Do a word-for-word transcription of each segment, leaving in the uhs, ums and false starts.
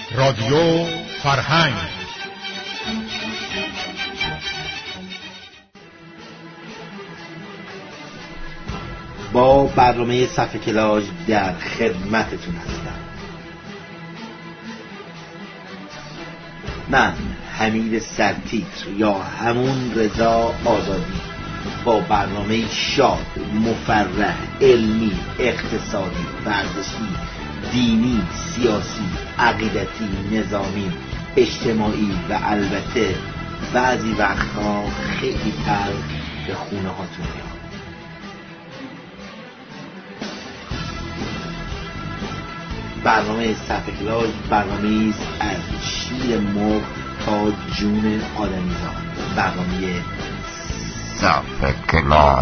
رادیو فرهنگ. با برنامه صفحه کلاژ در خدمتتون هستم. من حمید سرتیتر یا همون رضا آزادی با برنامه شاد، مفرح، علمی، اقتصادی، ورزشی، دینی، سیاسی، عقیدتی، نظامی، اجتماعی و البته بعضی وقتها خیلی تلخ به خونه هاتون میاد. برنامه صفحه کلاژ برنامه است از شیر مرغ تا جون آدمیزاد. برنامه صفحه کلاژ.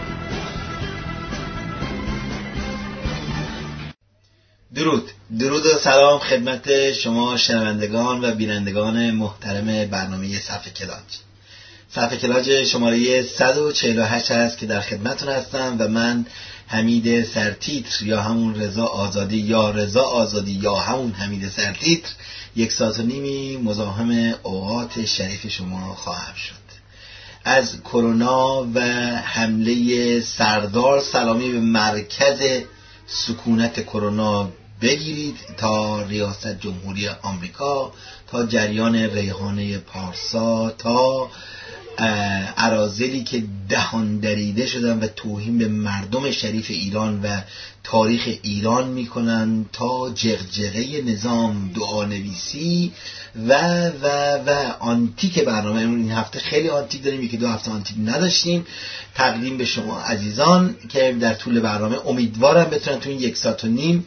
درود درود و سلام خدمت شما شنوندگان و بینندگان محترم برنامه صفحه کلاژ. صفحه کلاژ شماره صد و چهل و هشت است که در خدمتتون هستم و من حمید سرتیتر یا همون رضا آزادی یا رضا آزادی یا همون حمید سرتیتر یک ساعت و نیمی مزاحم اوقات شریف شما خواهم شد. از کرونا و حمله سردار سلامی به مرکز سکونت کرونا بگیرید تا ریاست جمهوری آمریکا، تا جریان ریحانه پارسا، تا اراذلی که دهان دریده شدن و توهین به مردم شریف ایران و تاریخ ایران میکنن، تا جغجغه نظام دعانویسی و و و آنتیک برنامه. این هفته خیلی آنتیک داریم، یکی دو هفته آنتیک نداشتیم. تقدیم به شما عزیزان که در طول برنامه امیدوارم بتونم تو این یک ساعت و نیم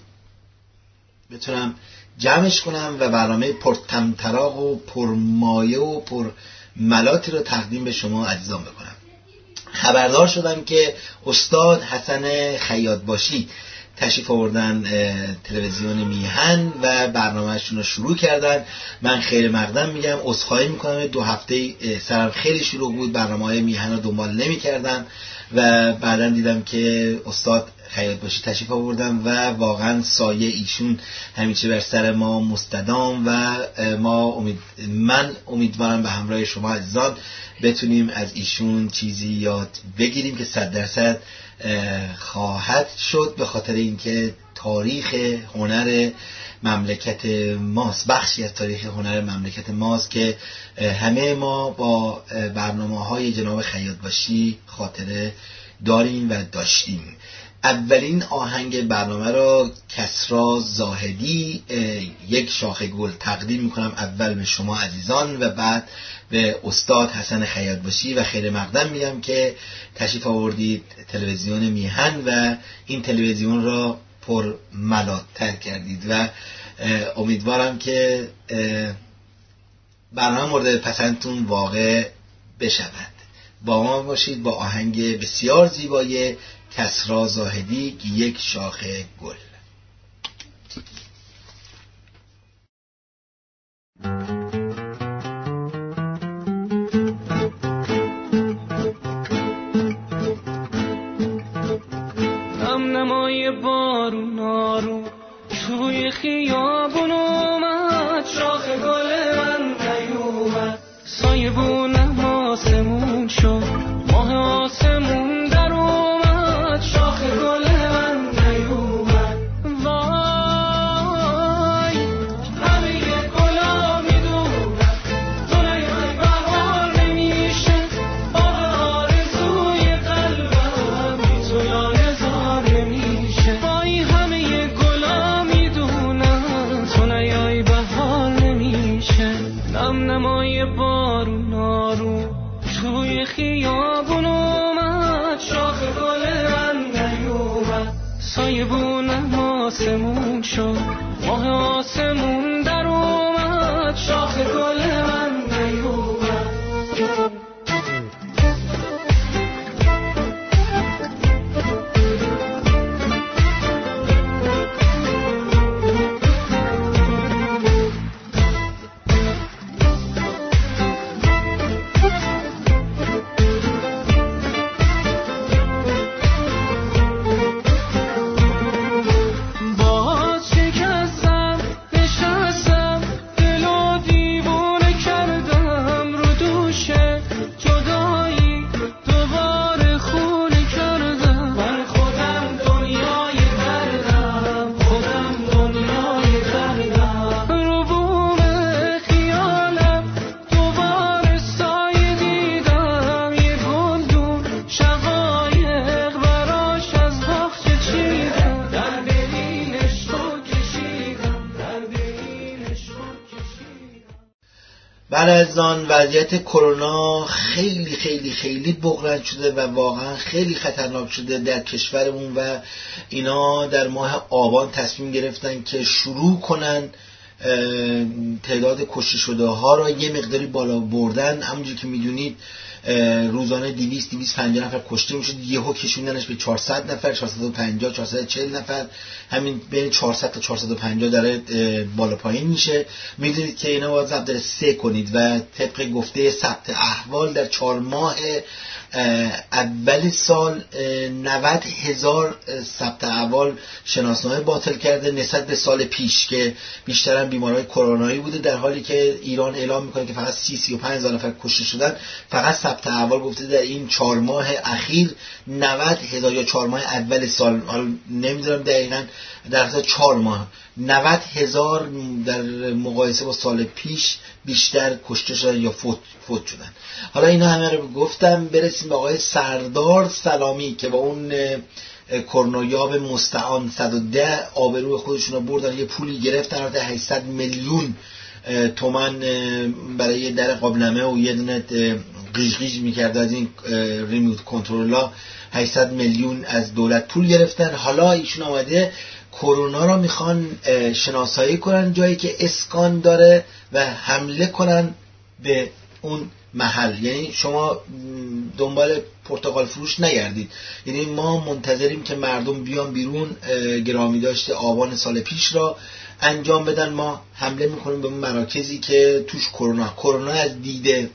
بتونم جمعش کنم و برنامه پرطمطراق و پرمایه و پر ملاتی رو تقدیم به شما عزیزان بکنم. خبردار شدم که استاد حسن خیاطباشی تشریف آوردن تلویزیون میهن و برنامه‌شون رو شروع کردن. من خیر مقدم میگم، عذرخواهی میکنم، دو هفته سرم خیلی شلوغ بود، برنامه‌های میهن رو دنبال نمی‌کردم و بعداً دیدم که استاد خیاطباشی تشریف آوردن و واقعا سایه ایشون همیشه بر سر ما مستدام و ما امید من امیدوارم به همراه شما عزیزان بتونیم از ایشون چیزی یاد بگیریم که صد درصد خواهد شد، به خاطر اینکه تاریخ هنر مملکت ماست، بخشی از تاریخ هنر مملکت ماست که همه ما با برنامه‌های جناب خیاطباشی خاطره داریم و داشتیم. اولین آهنگ برنامه را کسری زاهدی یک شاخه گل تقدیم میکنم، اول به شما عزیزان و بعد به استاد حسن خیاطباشی و خیر مقدم میگم که تشریف آوردید تلویزیون میهن و این تلویزیون را پر ملات‌تر کردید و امیدوارم که برنامه مورد پسندتون واقع بشود. با ما باشید با آهنگ بسیار زیبای کسری زاهدی یک شاخه گل. هم نمای بارون آروم توی خیابون اومد، شاخه گل من نیومد، سایه بونم آسمون شد، ماه آسمون در اومد، شاخه گل من نیومد. وای همه گلا میدونم تو نیای بهار نمیشه، باغ آرزوی قلبم بی تو لایه زار نمیشه. وای همه گلا میدونم تو نیای بهار نمیشه. نم نمای بارون آروم توی خیابون اومد، شاخه گل من نیومد، سایه بونم آسمون شد، ماه آسمون در اومد، شاخه گل من نیومد. باز شکستم بعد از آن وضعیت کرونا خیلی خیلی خیلی بغرنج شده و واقعا خیلی خطرناک شده در کشورمون و اینا در ماه آبان تصمیم گرفتن که شروع کنن تعداد کشته شده ها را یه مقداری بالا بردن. همونجوری که میدونید روزانه دویست دویست و پنجاه نفر کشته میشد، یهو کشوندنش به چهارصد نفر، چهارصد و پنجاه چهارصد و چهل نفر، همین بین چهارصد تا چهارصد و پنجاه داره بالا پایین میشه. میدونید که اینا باید ضرب در سه کنید و طبق گفته ثبت احوال در چهار ماه اول سال نود هزار ثبت احوال شناسنامه باطل کرده نسبت به سال پیش که بیشتر هم بیمارهای کرونایی بوده، در حالی که ایران اعلام میکنه که فقط سی سی و پنج هزار نفر کشته شدن. فقط ثبت احوال گفته در این چهار ماه اخیر نود هزار یا چهار ماه اول سال، حالا نمیدونم دقیقاً، در حد چهار ماه نود هزار در مقایسه با سال پیش بیشتر کشته شدن یا فوت, فوت شدن. حالا اینا همه رو گفتم، برسیم به آقای سردار سلامی که با اون کرونایاب مستعان صد و ده آبروی خودشون رو بردن، یه پولی گرفتن حتی هشتصد میلیون تومان برای در قابلمه و یه دونه قیش قیش میکرد از این ریموت کنترل‌ها، هشتصد میلیون از دولت پول گرفتن. حالا ایشون آمده کرونا را میخوان شناسایی کنن جایی که اسکان داره و حمله کنن به اون محل. یعنی شما دنبال پرتقال فروش نگردید، یعنی ما منتظریم که مردم بیان بیرون گرامی داشته آبان سال پیش را انجام بدن. ما حمله میکنیم به اون مراکزی که توش کرونا کرونا از دیده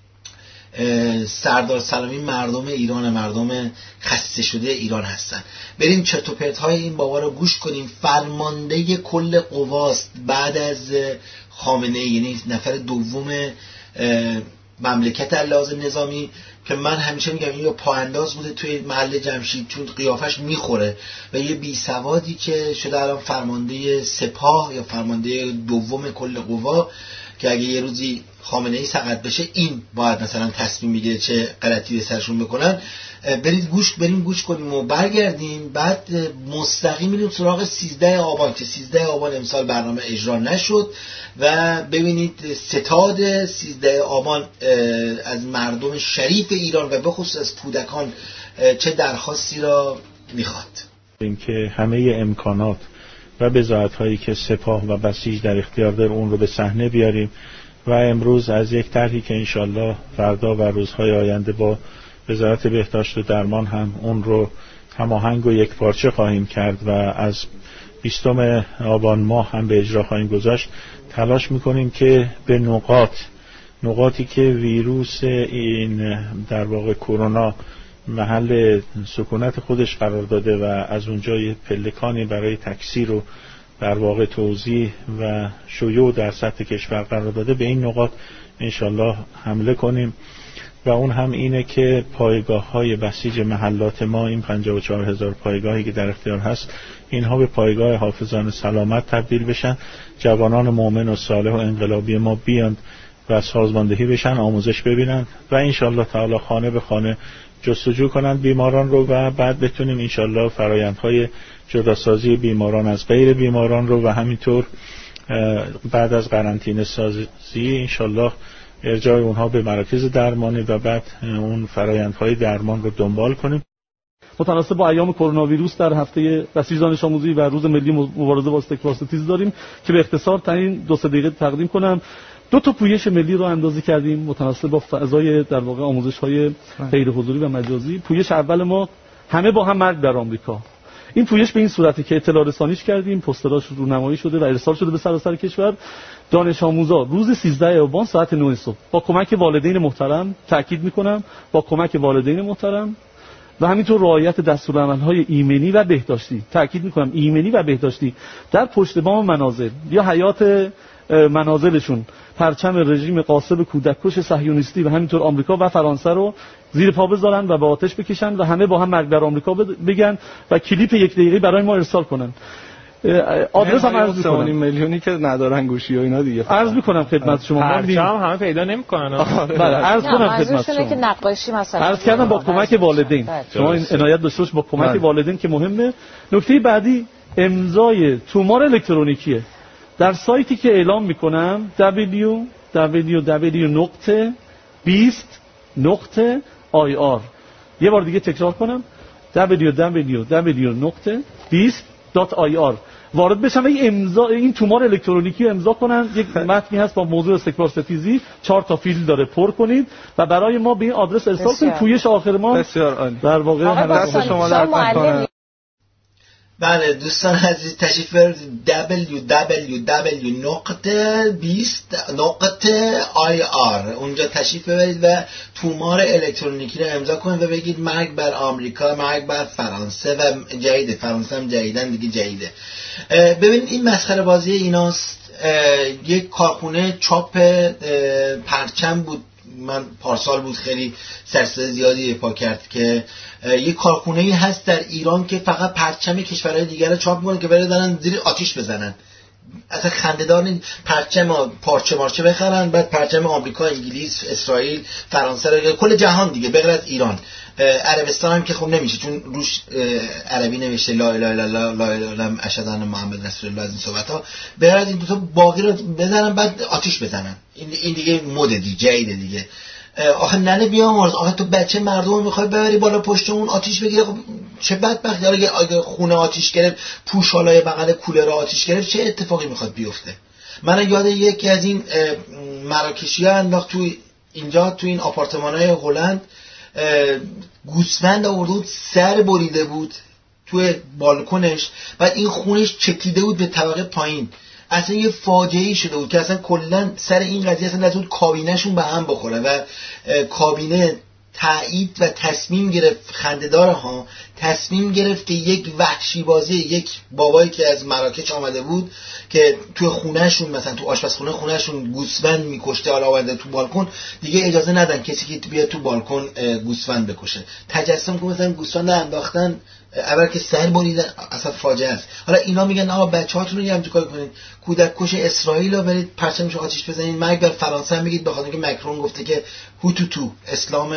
سردار سلامی مردم ایران، مردم خسته شده ایران هستن. بریم چرت و پرت های این بابا رو گوش کنیم. فرمانده کل قواست بعد از خامنه ای، یعنی نفر دوم مملکت لحاظ نظامی، که من همیشه میگم این یا پاانداز بوده توی محل جمشید چون قیافش میخوره، و یه بی سوادی که شده الان فرمانده سپاه یا فرمانده دوم کل قوا، که اگه یه روزی خامنه ای سقط بشه این باید مثلا تصمیم بگیره چه غلطی به سرشون بکنن. برید گوش بریم گوش کنیم و برگردیم، بعد مستقیم میریم سراغ سیزده آبان که سیزده آبان امسال برنامه اجرا نشد و ببینید ستاد سیزده آبان از مردم شریف ایران و به خصوص از کودکان چه درخواستی را میخواد. اینکه همه امکانات و بضاعت‌هایی که سپاه و بسیج در اختیار داره اون رو به صحنه بیاریم و امروز از یک طرحی که انشالله فردا و روزهای آینده با وزارت بهداشت و درمان هم اون رو هماهنگ و یک پارچه خواهیم کرد و از بیستم آبان ماه هم به اجرا خواهیم گذاشت، تلاش میکنیم که به نقاط نقاطی که ویروس این در واقع کرونا محل سکونت خودش قرار داده و از اونجا یه پلکانی برای تکثیر و در واقع توزیع و شیوع در سطح کشور قرار داده، به این نقاط انشالله حمله کنیم. و اون هم اینه که پایگاه های بسیج محلات ما، این پنجاه و چهار هزار پایگاهی که در اختیار هست، اینها به پایگاه حافظان سلامت تبدیل بشن، جوانان مؤمن و صالح و انقلابی ما بیاند و سازماندهی بشن، آموزش ببینن و انشالله تعالی خانه به خانه جستجو کنند بیماران رو و بعد بتونیم انشالله فرایندهای جداسازی بیماران از غیر بیماران رو و همینطور بعد از قرنطینه سازی انشالله ارجاع اونها به مراکز درمانی و بعد اون فرایندهای درمان رو دنبال کنیم. متناسب با ایام کرونا ویروس در هفته بسیج دانش آموزی و روز ملی مبارزه با استکبارستیز داریم که به اختصار تا این دو سه دقیقه تقدیم کنم. دو تا پویش ملی رو اندازی کردیم متناسب با فضای در واقع آموزش‌های غیر حضوری و مجازی. پویش اول ما همه با هم مرگ در آمریکا. این پویش به این صورتی که اطلاع رسانیش کردیم، پوستراش رونمایی شده و ارسال شده به سراسر کشور. دانش آموزا روز سیزده آبان ساعت نه صبح با کمک والدین محترم، تاکید میکنم با کمک والدین محترم و همینطور رعایت دستورالعمل‌های ایمنی و بهداشتی، تاکید میکنم ایمنی و بهداشتی، در پشت بام منازل یا حیات منازلشون پرچم رژیم غاصب کودککش صهیونیستی و همینطور آمریکا و فرانسه رو زیر پا بذارن و به آتش بکشن و همه با هم مرگ در آمریکا بگن و کلیپ یک دقیقه‌ای برای ما ارسال کنن. آدرس هم عرض می‌کنم. میلیونی که ندارن گوشی و اینا دیگه عرض می‌کنم خدمت شما. پرچم همه پیدا نمی‌کنن. بله عرض کنم خدمت شما که نقاشی مثلا عرض کردم با کمک والدین. شما این عنایت داشته باشید با کمک والدین که مهمه. نکته بعدی امضای تومار الکترونیکیه. در سایتی که اعلام می‌کنم دبلیو دبلیو دبلیو نقطه بیست نقطه آی آر. یه بار دیگه تکرار کنم دبلیو دبلیو دبلیو نقطه بیست دات آی آر. وارد بشن و این امضا این تومار الکترونیکی رو امضا کنن. یک متنی هست با موضوع استکبار ستیزی، چهار تا فیلد داره، پر کنید و برای ما به این آدرس ارسال کنید. پویش آخر ما بسیار عالی. در واقع دست شما درد نکنه. بله دوستان عزیز تشریف ببرید دبلیو دبلیو دبلیو نقطه بیست نقطه آی آر. اونجا تشریف ببرید و تومار الکترونیکی رو امضا کنید و بگید مرگ بر آمریکا، مرگ بر فرانسه و جدیده. فرانسه هم جدیدن دیگه جدیده. ببین این مسخره بازی ایناست. یک کارخونه چاپ پرچم بود، من پارسال بود، خیلی سرصدا زیادی پا کرد که یک کارخونه‌ای هست در ایران که فقط پرچم کشورهای دیگر رو چاپ می‌کنه که بردارن زیر آتیش بزنن. اصلا خنده‌دار نیست. پرچم پارچه مارچه بخرن، بعد پرچم آمریکا، انگلیس، اسرائیل، فرانسه رو، کل جهان دیگه بغیر از ایران. عربستان هم که خب نمیشه چون روش عربی نوشته لا اله الا الله لا اله الا الله اشهد ان محمد رسول الله. از این صحبت‌ها بغیر از این دو تا باقی رو بزنن بعد آتیش بزنن. این این دیگه مد دیگه جدید دیگه. آخه ننه بیامرز، آخه تو بچه مردم میخوای ببری بالا پشت اون آتیش بگیره؟ خب چه بدبختی. اگه خونه آتیش گرفت، پوشالای بغل کولر آتیش گرفت، چه اتفاقی میخواد بیفته؟ من یاد یکی از این مراکشی‌ها انداخت تو اینجا تو این آپارتمان‌های هلند، گوسفند آورده بود، سر بریده بود تو بالکنش، بعد این خونش چکیده بود به طبقه پایین. اصلا یه فاجعه‌ای شده بود که اصلا کلا سر این قضیه اصلا نتونست کابینه‌شون به هم بخوره و کابینه تایید و تصمیم گرفت، خنده‌داره ها، تصمیم گرفت که یک وحشی بازی یک بابایی که از مراکش آمده بود که تو خونهشون مثلا تو آشپزخونه خونهشون گوسفند میکشته، حالا آورده تو بالکن، دیگه اجازه ندن کسی که بیاد تو بالکن گوسفند بکشه. تجسم که مثلا گوسفند انداختن، اول که سر بریدن، اصلا فاجعه است. حالا اینا میگن آقا بچه‌هاتون رو یه همچین کاری کنید، کودک کش اسرائیل رو برید پرچمش آتیش بزنید، مرگ بر فرانسه هم میگید، بخاطر اینکه مکرون گفته که هوتوتو اسلام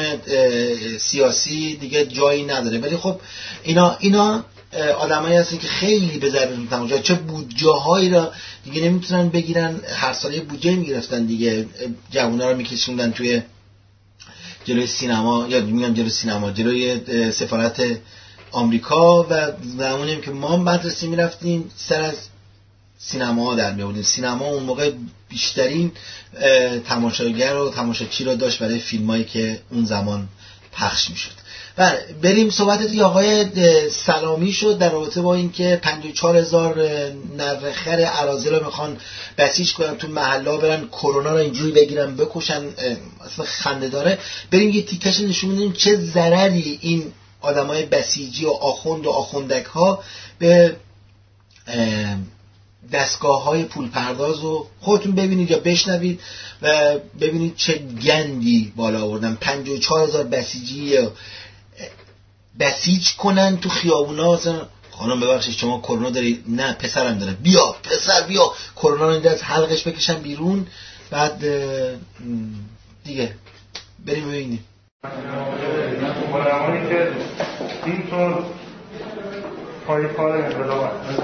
سیاسی دیگه جایی نداره. ولی خب اینا اینا آدمایی هستن که خیلی به ضررشون تمام، چه بودجه‌هایی را دیگه نمیتونن بگیرن، هر ساله بودجه میگرفتن دیگه، جوونا رو میکشوندن توی جلوی سینما، یا میگم جلوی سینما، جلوی سفارت آمریکا و زمونیم که ما مدرسه میرفتیم سر از سینما در می‌آوردیم. سینما اون موقع بیشترین تماشاگر و تماشاچی رو داشت برای فیلمایی که اون زمان پخش میشد. و بریم صحبت دیگه آقای سلامی شد در رابطه با این که پنجاه و چهار هزار نرخر اراذل رو میخوان بسیج کنن تو محلا، برن کرونا رو اینجوری بگیرن بکشن. اصلا خنده داره. بریم یه تیکش نشون بدیم چه ضرری این آدمای بسیجی و آخوند و آخوندک ها به دستگاه های پول پرداز و خودتون ببینید یا بشنوید و ببینید چه گندی بالا آوردن. پنجاه و چهار هزار بسیجی بسیج کنن تو خیابونا. مثلا خانم ببخشید شما کرونا داری؟ نه پسرم داره. بیا پسر بیا کرونا رو از حلقش بکشن بیرون. بعد دیگه بریم ببینیم. آدمایی که اینطور پای کار انقلاب هست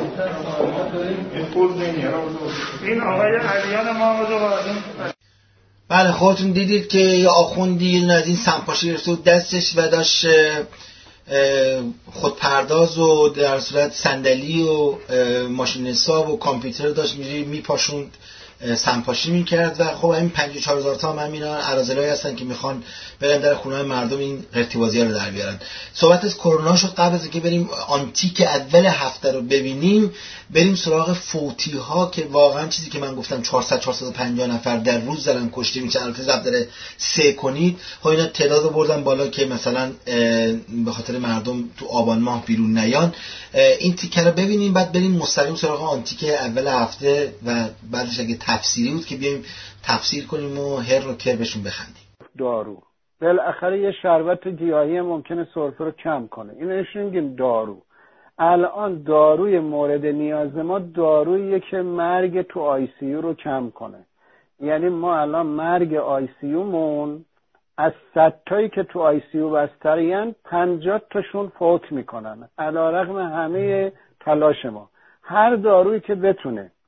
این آقای علیان ما رو بله خودتون دیدید که یه آخوندی از این سمپاشی گرفته بود دستش و داشت خودپرداز و در صورت صندلی و ماشین حساب و کامپیوتر داشت میری میپاشوند سمپاشی میکرد. و خب این پنجاه و چهار هزار تا هم اینا اراذلایی هستن که میخوان برن در خونه‌های مردم این قرتی‌بازی‌ها رو در بیارن. صحبت از کرونا شد. قبل از اینکه بریم آنتیک اول هفته رو ببینیم، بریم سراغ فوتی ها که واقعا چیزی که من گفتم چهارصد چهارصد و پنجاه نفر در روز دارن کشته میشن. البته ضبط داره سه کنید ها، اینا تعداد رو بردن بالا که مثلا به خاطر مردم تو آبان ماه بیرون نیان. این تیکه رو ببینیم بعد بریم مستقیم سراغ آنتیک اول هفته و بعدش اگه تفسیری بود که بیایم تفسیر کنیم و هر رو کر بهشون بخندیم. دارو بالاخره یه شربت گیاهی ممکنه سرفه رو کم کنه، اینو میگیم دارو. الان داروی مورد نیاز ما داروییه که مرگ تو آی سی یو رو کم کنه. یعنی ما الان مرگ آی سی یو مون از صد تایی که تو آی سی یو بسترین پنجاه تاشون فوت میکنن علیرغم همه تلاش ما. هر دارویی که بتونه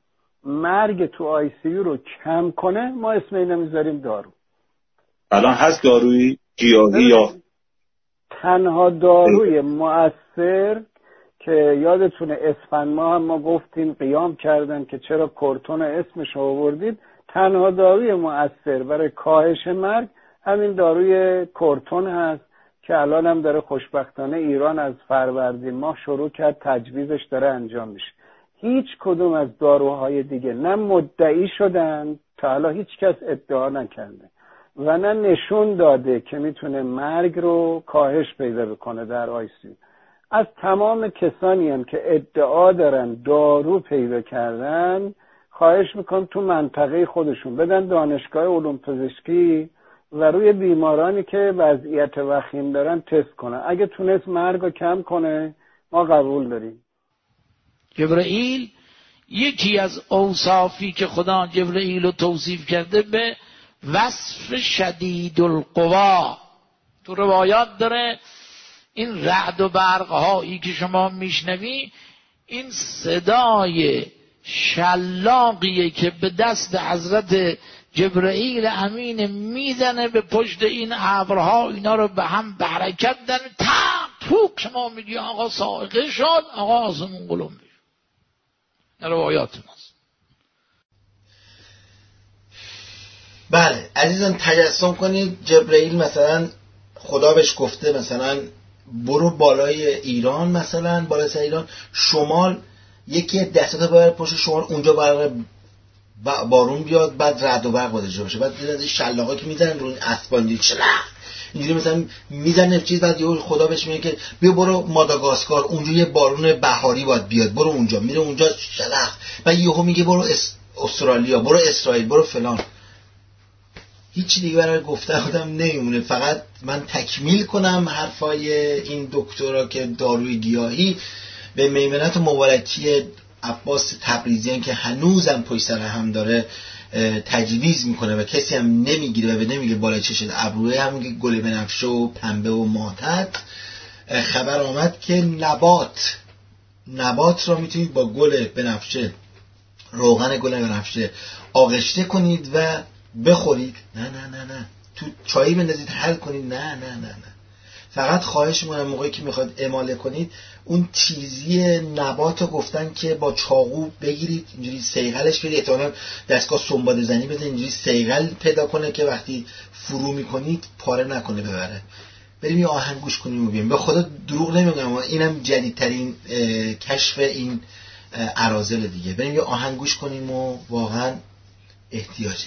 مرگ تو آی سی یو رو کم کنه، ما اسم اینو میذاریم دارو. الان هست دارویی گیاهی یا تنها داروی مؤثر که یادتونه اسفند ما هم ما گفتیم قیام کردن که چرا کورتون اسمش آوردید، تنها داروی مؤثر برای کاهش مرگ همین داروی کورتون هست که الان هم داره خوشبختانه ایران از فروردین ماه شروع کرد تجویزش داره انجام میشه. هیچ کدوم از داروهای دیگه نه مدعی شدن، تا حالا هیچ کس ادعا نکرده و نه نشون داده که میتونه مرگ رو کاهش پیدا بکنه در آی سی یو. از تمام کسانی هم که ادعا دارن دارو پیدا کردن خواهش میکنم تو منطقه خودشون بدن دانشگاه علوم پزشکی و روی بیمارانی که وضعیت وخیم دارن تست کنن. اگه تونست مرگ رو کم کنه ما قبول داریم. جبرائیل یکی از اوصافی که خدا جبرائیل رو توصیف کرده به وصف شدید القوا تو روایات داره. این رعد و برق هایی که شما میشنوی این صدای شلاقیه که به دست حضرت جبرائیل امین میزنه به پشت این ابرها، اینا رو به هم به حرکت دن تق توک. شما میگی آقا صاعقه شد، آقا آسمون قلم بشد. روایات ماست. بله عزیزان تجسم کنید جبرائیل مثلا خدا بهش گفته مثلا برو بالای ایران، مثلا بالای سر ایران شمال یکی دستات باید پشت شمال اونجا برق بارون بیاد، بعد رعد و برق وارد بشه، بعد دیدن شلاقا که میزنن رو اسپانجی چلا اینجوری مثلا میزنه چیز، بعد یهو خدا بهش میگه که بیا برو ماداگاسکار اونجا یه بارون بهاری باید بیاد، برو اونجا. میره اونجا شلخ، بعد یهو میگه برو اس... استرالیا، برو اسرائیل، برو فلان. هیچ دیگه برای گفتن آدم نمیمونه. فقط من تکمیل کنم حرفای این دکترا که داروی گیاهی به میمنت مبارکی عباس تبریزیان که هنوزم پشت سر هم داره تجویز میکنه و کسی هم نمیگیره و نمیگه بالای چشت ابروه، هم میگه گل بنفشه و پنبه و ماتت. خبر آمد که نبات نبات را میتونید با گل بنفشه، روغن گل بنفشه آغشته کنید و بخورید. نه نه نه نه تو چایی بندازید حل کنید. نه نه نه نه فقط خواهش میکنم موقعی که میخواد اماله کنید اون چیزی نبات رو گفتن که با چاقو بگیرید اینجوری سیغلش بدید، احتمالاً دستگاه سنباده زنی بده اینجوری سیغل پیدا کنه که وقتی فرو میکنید پاره نکنه ببره. بریم یه آهنگ گوش کنیم و بیاییم. به خدا دروغ نمیگم اینم جدیدترین کشف این اراذل دیگه. بریم یه آهنگ گوش کنیم و واقعا احتیاجه.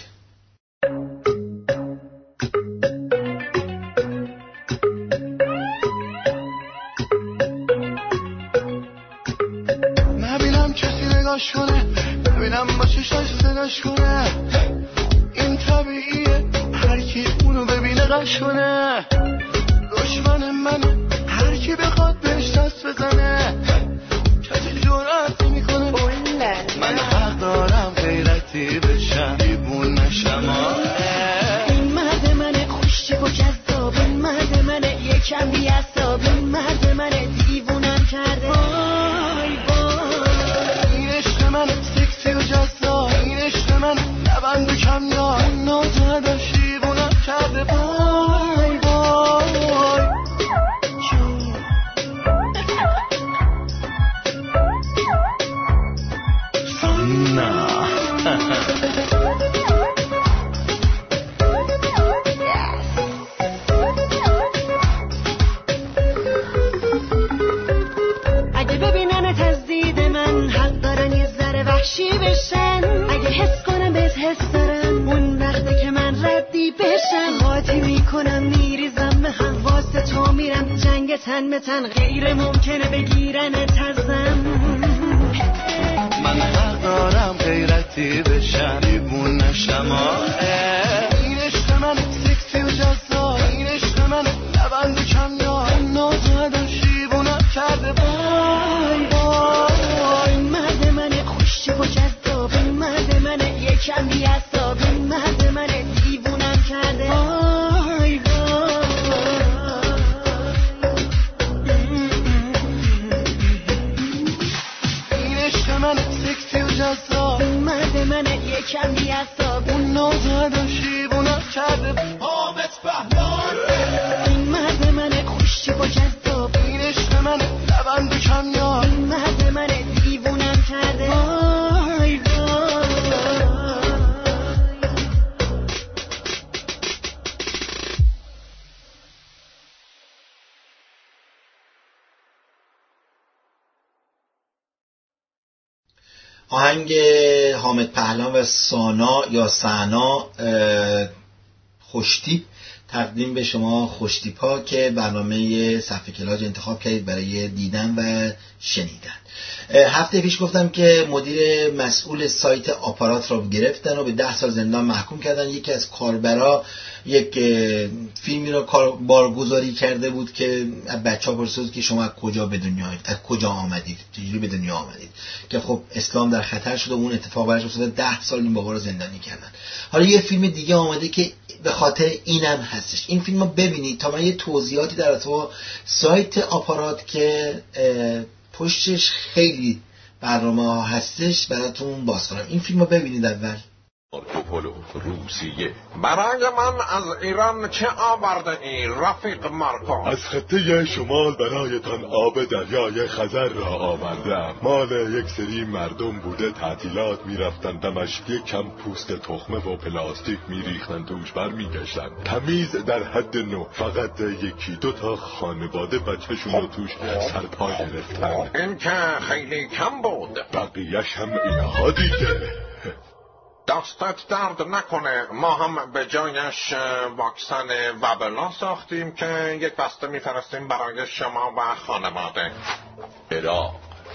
نبینم کسی نگاش کنه، نبینم با چشاش صداش کنه، این طبیعیه هر کی اونو ببینه قش کنه. دشمن منه هر کی بخواد بهش دست بزنه، کسی جرأت نمیکنه. من حق دارم غیرتی بشم، دیوون نشم. این مرد منه خوشتیب و جذاب، این مرد منه یکم بی‌عصاب، این مرد منه دیوونم کرده. وای وای این عشق منه سکسی و جذاب، این عشق منه لبند و کمیاب، اون ناز نداشت دیوونم کرده. وای وای اگه ببیننت از دید من حق دارن یه ذره وحشی بشن، اگه حس کنم بهت حس دارم اون وقته که من ردی بشم، قاطی میکنم میریزم به هم واسه تو میرم جنگ تن به تن، غیر ممکنه بگیرنت ازم. من حق دارم غیرتی بشم، دیوون نشم. این عشق من سکسی و جذاب، این عشق من لبند و کمیاب، اون ناز نداشت دیوونم کرده. وای وای این مرد منه خوشتیب و جذاب، این مرد منه یکم بی‌عصاب، این مرد منه دیوونم کرده. وای این عشق من سکسی و جذاب، این مرد منه یکم بی‌عصاب، اون نازد و شیبونت کرده حامد پهلوان. این مرد منه خوشتیپ و جذاب، این عشق منه لبند و کمیاب، این مرد منه دیوونم کرده. وای وای آهنگ حامد پهلوان و سانا یا سنا خوشتیپ تقدیم به شما خوشتیپ ها که برنامه صفحه کلاج انتخاب کردید برای دیدن و شنیدن. هفته پیش گفتم که مدیر مسئول سایت آپارات را گرفتن و به ده سال زندان محکوم کردن. یکی از کاربرا یک فیلمی را بارگذاری کرده بود که بچه ها پرسید که شما از کجا به دنیا از کجا آمدید، چجوری به دنیا آمدید، که خب اسلام در خطر شده و اون اتفاق براش افتاده. ده سال این بابا رو زندانی کردن. حالا یه فیلم دیگه آمده که به خاطر اینم هستش. این فیلم رو ببینید تا من یه توضیحاتی در ارتباط سایت آپارات که پشتش خیلی برنامه ها هستش براتون باز کنم. این فیلم رو ببینید اول. مارکوپولو روسیه. برای من از ایران چه آورده ای رفیق مارکو؟ از خطه شمال برایتان آب دریای خزر را آوردم. مال یک سری مردم بوده تعطیلات میرفتن دمشق، یک کم پوست تخمه و پلاستیک میریختن توش بر میگشتن. تمیز در حد نو، فقط یکی دو تا خانواده بچهشون رو توش سرپا گرفتن. این که خیلی کم بود. بقیهش هم اینها دیگه. دستت درد نکنه، ما هم به جایش واکسن وبلا ساختیم که یک بسته میفرستیم برای شما و خانواده. عراق.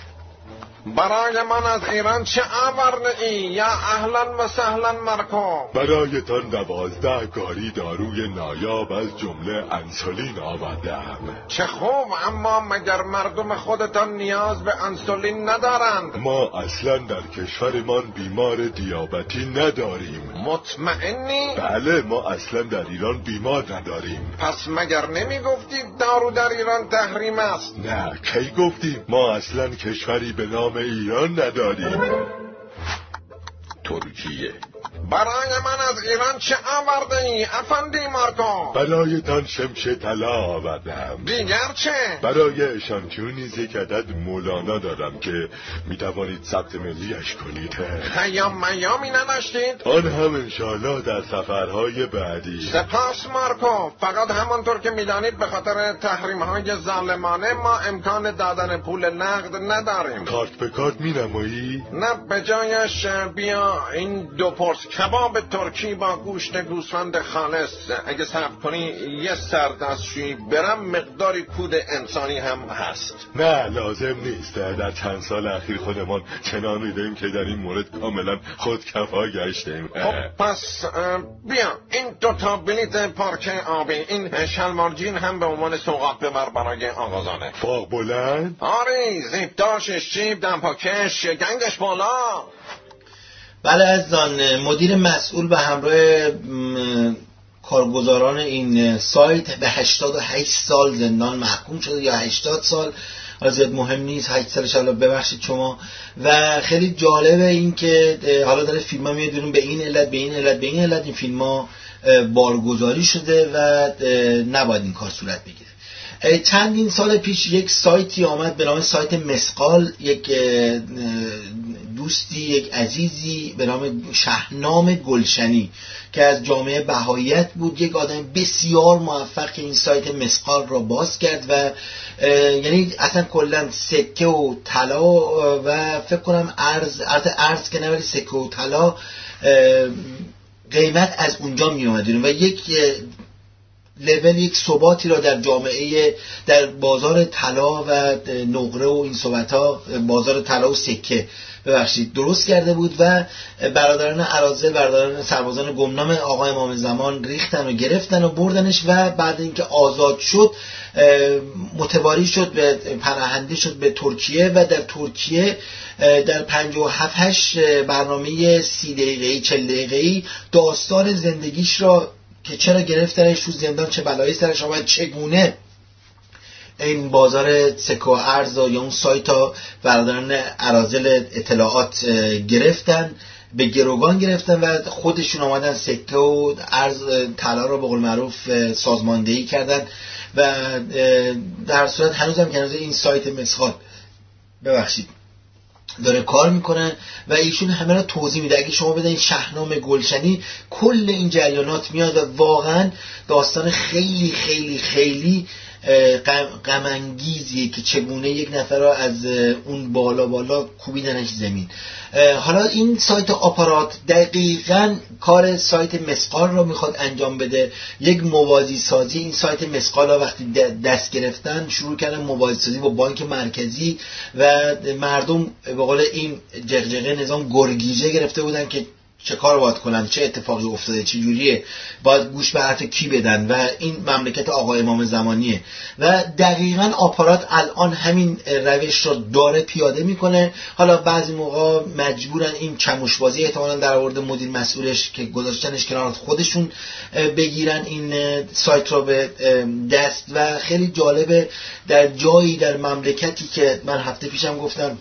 برای من از ایران چه آورده ای یا اهلا و سهلا مارکو؟ برایتان دوازده گاری داروی نایاب از جمله انسولین آوردم. چه خوب، اما مگر مردم خودتان نیاز به انسولین ندارند؟ ما اصلا در کشورمان بیمار دیابتی نداریم. مطمئنی؟ بله، ما اصلا در ایران بیمار نداریم. پس مگر نمی گفتید دارو در ایران تحریم است؟ نه، کی گفتیم؟ ما اصلا کشوری به نام ایران نداریم. ترکیه. برای من از ایران چه آورده ای افندی مارکو؟ برایتان شمش طلا آوردم. دیگر چه؟ برای شانچونیز یک عدد مولانا دارم که میتوانید ثبت ملیش کنید. خیام میامی نداشتید؟ آن هم انشاءالله در سفرهای بعدی. سپاس مارکو. فقط همانطور که میدانید به خاطر تحریم های ظالمانه ما امکان دادن پول نقد نداریم. کارت به کارت می نمایی؟ نه، به جایش بیا این دو پرس کباب ترکی با گوشت گوسفند خالص اگه صرف کنی یه سردستشویی برم، مقداری پود انسانی هم هست. نه لازم نیست. در چند سال اخیر خودمان چنان میدهیم که در این مورد کاملا خودکفا گشتیم. خب پس بیا این دوتا بلیت پارک آبی، این شلمارجین هم به عنوان سوغات ببر برای آقازانه. فاق بلند؟ آره، زیب داشش، جیب دمپاکش، گنگش بالا. بله عزیزان، مدیر مسئول به همراه کارگزاران این سایت به هشتاد و هشت سال زندان محکوم شده، یا هشتاد سال، زیاد مهم نیست، هشت سالش حالا ببخشید شما. و خیلی جالبه این که حالا داره فیلم ها میدونیم به این علت به این علت به این علت این فیلم ها بارگذاری شده و نباید این کار صورت بگیره. چندین سال پیش یک سایتی آمد به نام سایت مسقال، یک دوستی، یک عزیزی به نام شهنام گلشنی که از جامعه بهاییت بود، یک آدم بسیار موفق که این سایت مسقال را باز کرد و یعنی اصلا کلا سکه و طلا و فکر کنم ارز ارز ارز که نه ولی سکه و طلا قیمت از اونجا می اومد و یک لول، یک ثباتی را در جامعه، در بازار طلا و نقره و این صحبت‌ها، بازار طلا و سکه ببخشید درست کرده بود و برادران اراذل، برادران سربازان گمنام آقای امام زمان ریختن و گرفتن و بردنش و بعد اینکه آزاد شد متواری شد به پناهنده شد به ترکیه و در ترکیه در پنجاه و هفت هشت برنامه سی دقیقه‌ای چهل دقیقه‌ای داستان زندگیش را که چرا گرفتنش تو زندان، چه بلایی سرش آمد، چگونه این بازار سکه و ارز یا اون سایت ها برادران اراذل اطلاعات گرفتن، به گروگان گرفتن و خودشون آمدن سکه و ارز طلا رو به قول معروف سازماندهی کردن و در صورت هنوزم که هنوز این سایت مسخال ببخشید داره کار میکنن و ایشون همه را توضیح میده. اگه شما بدین شهنام گلشنی کل این جریانات میاد و واقعا داستان خیلی خیلی خیلی غم انگیزیه که چگونه یک نفر را از اون بالا بالا کوبیدنش زمین. حالا این سایت آپارات دقیقاً کار سایت مسقال را میخواد انجام بده، یک موازی سازی. این سایت مسقال ها وقتی دست گرفتن شروع کردن موازی سازی با بانک مرکزی و مردم به قول این جغجغه نظام گرگیجه گرفته بودن که چه کار باید کنن، چه اتفاقی افتاده، چه جوریه، باید گوش به حرف کی بدن و این مملکت آقا امام زمانیه و دقیقاً آپارات الان همین روش رو داره پیاده میکنه. حالا بعضی موقع مجبورن این چموشبازی احتمالاً در آورده مدیر مسئولش که گذاشتنش کنار خودشون بگیرن این سایت رو به دست و خیلی جالبه در جایی در مملکتی که من هفته پیشم گفتم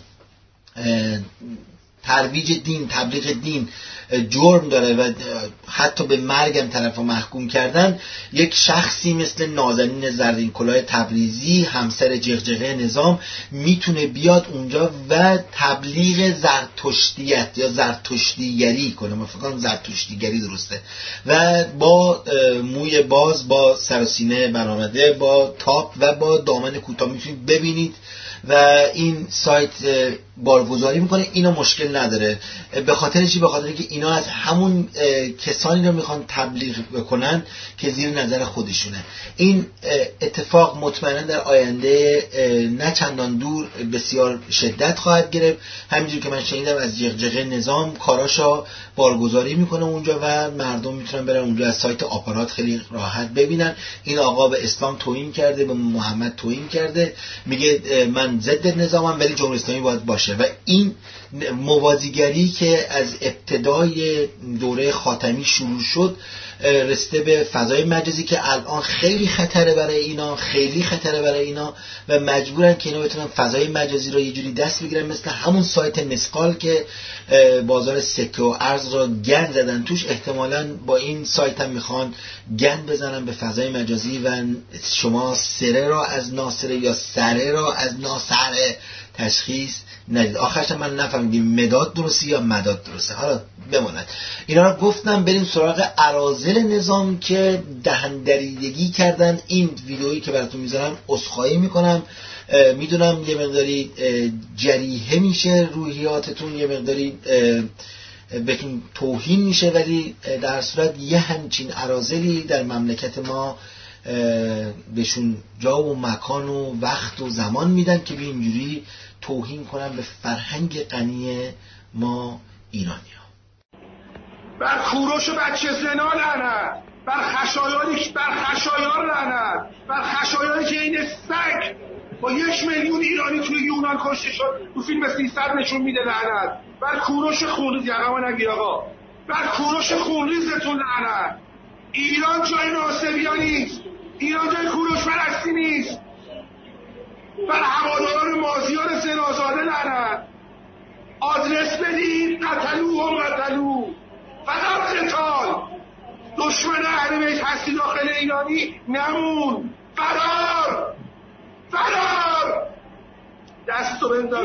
ترویج دین، تبلیغ دین جرم داره و حتی به مرگم طرفا محکوم کردن، یک شخصی مثل نازنین زرین کلاه تبریزی همسر جغجغه نظام میتونه بیاد اونجا و تبلیغ زرتشتیت یا زرتشتیگری کنه، من فکر کنم زرتشتیگری درسته، و با موی باز، با سر و سینه برآمده، با تاپ و با دامن کوتاه میتونید ببینید و این سایت بارگذاری میکنه. اینا مشکل نداره. به خاطر چی؟ به خاطر که اینا از همون کسانی رو میخوان تبلیغ بکنن که زیر نظر خودشونه. این اتفاق مطمئنا در آینده نه چندان دور بسیار شدت خواهد گرفت. همینجور که من شنیدم از جغجغه نظام کاراشو بارگذاری میکنه اونجا و مردم میتونن برن اونجا از سایت آپارات خیلی راحت ببینن. این آقا به اسلام توهین کرده، به محمد توهین کرده، میگه من ضد نظامم ولی جمهوری اسلامی باید باشه و این موازیگری که از ابتدای دوره خاتمی شروع شد رسیده به فضای مجازی که الان خیلی خطره برای اینا، خیلی خطره برای اینا و مجبورن که اینا بتونن فضای مجازی رو یه جوری دست بگیرن مثل همون سایت مسقال که بازار سکه و ارز رو گند زدن توش. احتمالاً با این سایت هم میخوان گند بزنن به فضای مجازی و شما سره را از ناصره یا سره را از ناصره تشخیص ندید. آخرش من نفهمیدیم مداد درسته یا مداد درسته. حالا بماند. اینا رو گفتم. بریم سراغ اراذل نظام که دهندریدگی کردن. این ویدئویی که براتون میذارم عذرخواهی میکنم، میدونم یه مقداری جریحه میشه روحیاتتون، یه مقداری بهتون توهین میشه، ولی در صورت یه همچین اراذلی در مملکت ما بهشون جا و مکان و وقت و زمان میدن که به اینجوری توهین کنن به فرهنگ غنی ما ایرانی ها. بر کوروش و بچه زنا لعنت، بر خشایاری بر خشایار لعنت، بر خشایاری که این سگ با یک میلیون ایرانی توی یونان کشته شد تو فیلم سیصد نشون میده لعنت. بر کوروش خونریز یقما نگیر آقا، بر کوروش خونریزتون لعنت. ایران جای ناصبیا نیست، ایران جای کوروش پرستی نیست. بر هواداران مازیار زنازاده لعنت. آدرس بدید، قتلو هم قتلو، فقط قتال. دشمن اهل بیت هستی داخل ایرانی نمون، فرار فرار. دستو بنداز.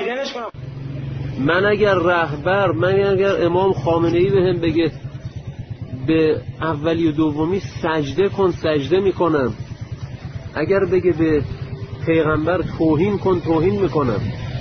من اگر رهبر، من اگر امام خامنه‌ای بهم بگه به اولی و دومی سجده کن، سجده میکنم. اگر بگه به پیغمبر توهین کن، توهین میکنم.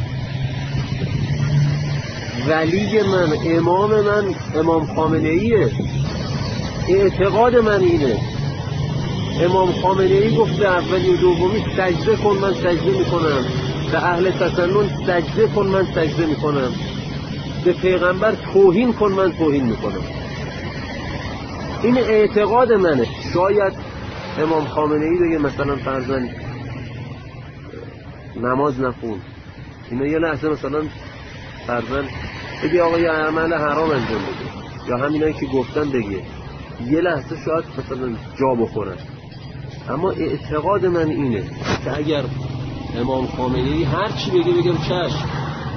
ولی من، امام من امام خامنه‌ایه، اعتقاد من اینه. امام خامنه‌ای گفت به اولی و دومی سجده کن، من سجده میکنم. به اهل تسنن سجده کن، من سجده میکنم. به پیغمبر توهین کن، من توهین میکنم. این اعتقاد منه. شاید امام خامنه‌ای بگه مثلا فرزن نماز نخون، اینا یه لحظه مثلا فرزن بگه آقا یه عمل حرام انجام بده، یا همینایی که گفتن بگه، یه لحظه شاید مثلا جا بخورن. اما اعتقاد من اینه که اگر امام خامنه‌ای هر چی بگه بگم چشم.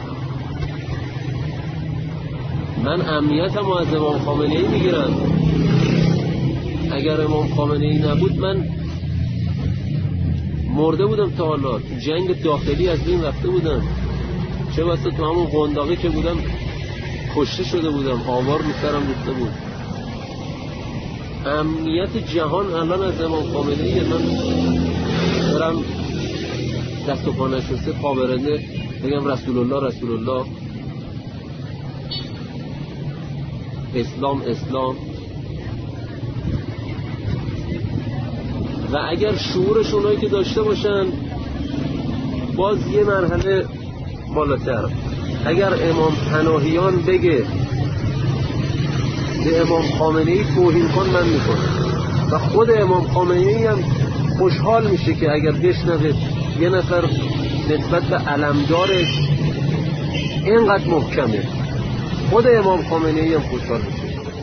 من امنیتم از امام خامنه‌ای میگیرم. اگر امام خامنه‌ای نبود من مرده بودم تا حالا، تو جنگ داخلی از بین رفته بودم، چه بسا تو همون قنداقی که بودم کشته شده بودم، آوار میسرم ریخته بود. امنیت جهان الان از امام خامنه‌ای. من برم دست و پا نشسته پا برنده بگم رسول الله رسول الله، اسلام اسلام. و اگر شعورش اونایی که داشته باشن باز یه مرحله بالاتر، اگر امام پناهیان بگه به امام خامنه‌ای توهین کن من میکنم، و خود امام خامنه‌ای هم خوشحال میشه که اگر بشنوه یه نفر نسبت به علمدارش اینقدر محکمه، خود امام خامنه‌ای هم خوشحال میشه.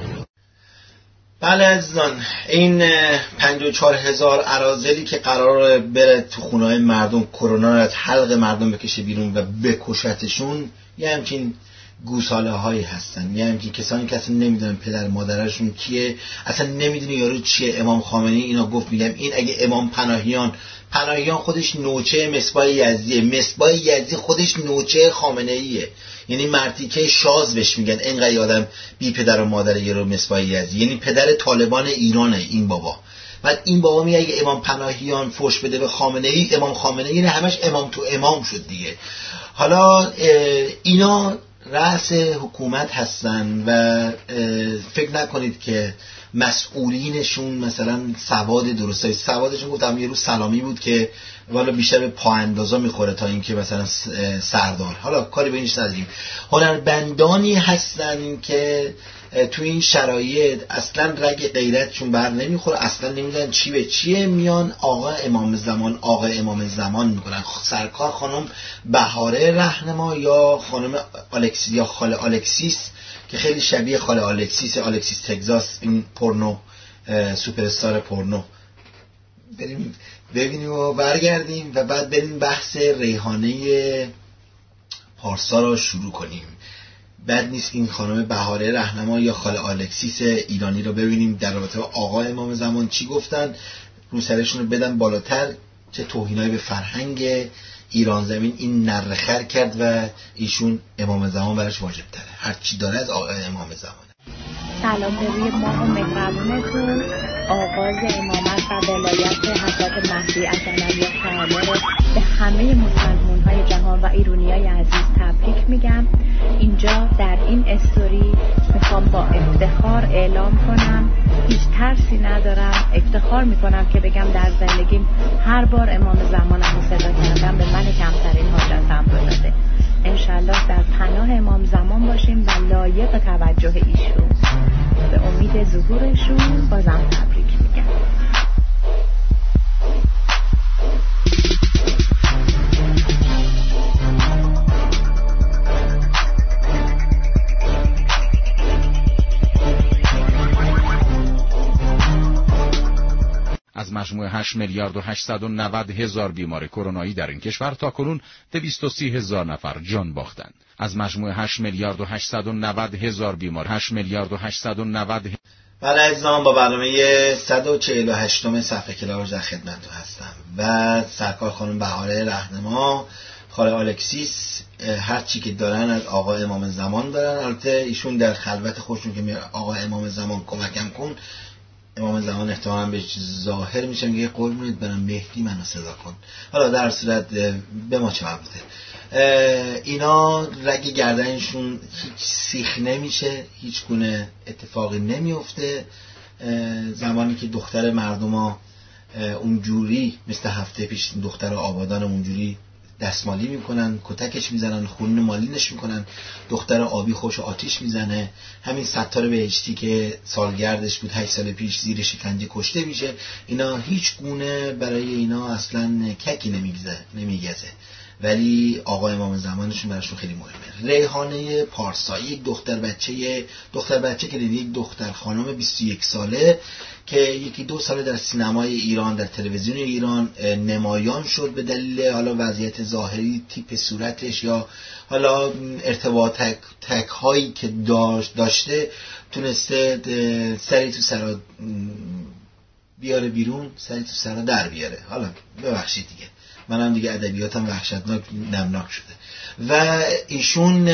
بله عزیزان، این پنجاه و چهار هزار اراذلی که قرار بره تو خونه‌های مردم کرونا رو از حلق مردم بکشه بیرون و بکشتشون، یه همچین گوساله هایی هستن، یه همچین کسانی که اصلا نمیدونن پدر مادرشون کیه، اصلا نمیدونی یارو چیه. امام خامنه‌ای اینا گفت، میگم این اگه امام پناهیان پناهیان خودش نوچه مصباح یزدیه، مصباح یزدی خودش نوچه خامنه‌ایه، یعنی مرتیکه شاز بهش میگن. اینقدر یادم بی پدر و مادر یه رو مصباح یزدی، یعنی پدر طالبان ایرانه این بابا. بعد این بابا میگه اگه امام پناهیان فوش بده به خامنه‌ای، امام خامنه‌ای یعنی همش امام تو امام شد دیگه. حالا اینا رأس حکومت هستن و فکر نکنید که مسئولینشون مثلا سواد درسته. سوادشون گفتم یه روز سلامی بود که والا بیشتر به پا اندازا میخوره تا اینکه مثلا سردار. حالا کاری به اینش نداریم. هنربندانی هستن که تو این شرایط اصلا رگ غیرتشون بر نمیخوره، اصلا نمیدونن چی به چیه، میان آقا امام زمان آقا امام زمان میکنن. سرکار خانم بهاره رهنما یا خانم الکسیس یا خاله الکسیس که خیلی شبیه خاله الکسیس، الکسیس تگزاس، این پورنو سوپر استار پورنو. بریم ببینیم و برگردیم و بعد بریم بحث ریحانه پارسا رو شروع کنیم. بد نیست این خانم بهاره رهنما یا خاله الکسیس ایرانی رو ببینیم در رابطه با آقا امام زمان چی گفتن، رو سرشون رو بدن بالاتر، چه توهینایی به فرهنگ ایران زمین این نرخر کرد و ایشون امام زمان برش واجب تره، هر چی داره از آقا امام زمان. سلام به روی ماه و مهربونتون. آغاز امامت و ولایت حضرت مهدی عجل‌الله تعالی رو به همه مسلمان های جهان و ایرانی های عزیز تبریک میگم. اینجا در این استوری میخوام با افتخار اعلام کنم، هیچ ترسی ندارم، افتخار میکنم که بگم در زندگیم هر بار امام زمانم رو صدا کردم به من کمترین حاجتم رو داده. انشالله در پناه امام زمان باشیم و لایق توجه ایشون. به امید ظهورشون بازم تبریک میگم. از مجموع هشت میلیارد و هشتصد و نود هزار بیمار کرونایی در این کشور تاکنون دویست و سی هزار نفر جان باختند. از مجموع هشت میلیارد و هشتصد و نود هزار بیمار هشت میلیارد و هشتصد و نود. بله عزیزان، با برنامه صد و چهل و هشتم صفحه کلاژ در خدمتتون هستم و سرکار خانم بهاره رهنما، خاله الکسیس، هر چی که دارن از آقا امام زمان دارن. البته ایشون در خلوت خودشون که میگه آقا امام زمان کمکم کن، امام زمان احتمالاً به ظاهر میشه میگه قربونت برم مهدی منو صدا کن. حالا در صورت به ما چه مربوطه. اینا رگ گردنشون هیچ سیخ نمیشه، هیچ گونه اتفاقی نمیفته. زمانی که دختر مردما اونجوری مثل هفته پیش دختر آبادان اونجوری دستمالی میکنن، کتکش میزنن، خون مالینش میکنن، دختر آبی خوش آتیش میزنه، همین ستار بهشتی که سالگردش بود هشت سال پیش زیر شکنجه کشته میشه. اینا هیچ گونه برای اینا اصلا ککی نمیگذه نمیگذه ولی آقا امام زمانشون براشون خیلی مهمه. ریحانه پارسا، یک دختر بچه دختر بچه که یک دختر خانم بیست و یک ساله که یکی دو ساله در سینمای ایران، در تلویزیون ایران نمایان شد به دلیل حالا وضعیت ظاهری، تیپ صورتش یا حالا ارتباط تک, تک هایی که داشت داشته تونسته سری تو سرا بیاره بیرون، سری تو سرا در بیاره. حالا ببخشید دیگه، منم دیگه ادبیاتم وحشتناک نمناک شده. و ایشون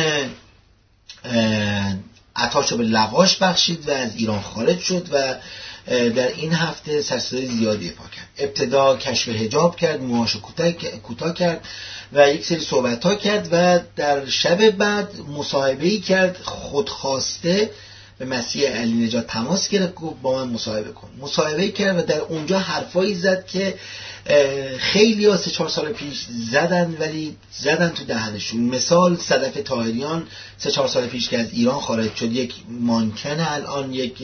عطاشو به لغاش بخشید و از ایران خارج شد و در این هفته سرصدای زیادی پا کرد. ابتدا کشف حجاب کرد، موهاشو کوتاه کرد و یک سری صحبت‌ها کرد و در شب بعد مصاحبه‌ای کرد خودخواسته، به مسیح علی نژاد تماس گرفت، گفت با من مصاحبه کن. مصاحبه کرد و در اونجا حرفایی زد که خیلی ها سه چهار سال پیش زدن ولی زدن تو دهنشون. مثال صدف طاهریان سه چهار سال پیش که از ایران خارج شد، یک مانکن الان یک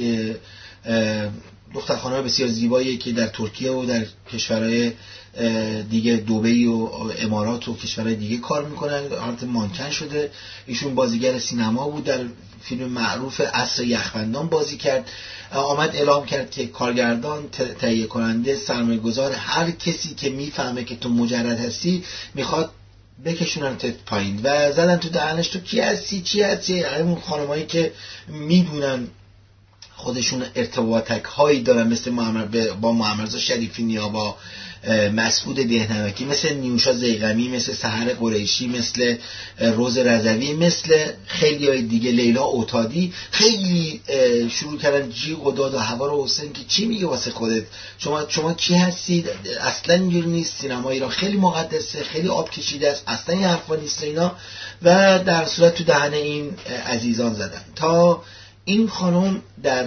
دختر خانم بسیار زیبایی که در ترکیه و در کشورهای دیگه دبی و امارات و کشورهای دیگه کار میکنن، حالت مانکن شده. ایشون بازیگر سینما بود، در فیلم معروف عصر یخبندان بازی کرد. آمد اعلام کرد که کارگردان، تهیه کننده، سرمایه گذار، هر کسی که میفهمه که تو مجرد هستی میخواد بکشونن تو پایین و زدن تو دهنش تو کی هستی چی هستی. همون خانمایی که میدونن خودشون ارتباطک هایی دارن، مثل با محمدرضا شریفی یا با مسعود دهنوکی، مثل نیوشا زیغمی، مثل سحر قریشی، مثل روز رضوی، مثل خیلی های دیگه، لیلا اوتادی، خیلی شروع کردن جیغ و داد و هوا رو. حسین که چی میگه واسه خودت؟ شما شما کی هستید؟ اصلا اینجوری نیست، سینما ایران خیلی مقدسه، خیلی آب کشیده است، اصلا این حرفا نیست اینا. و در صورت تو دهن این عزیزان زدن تا این خانم در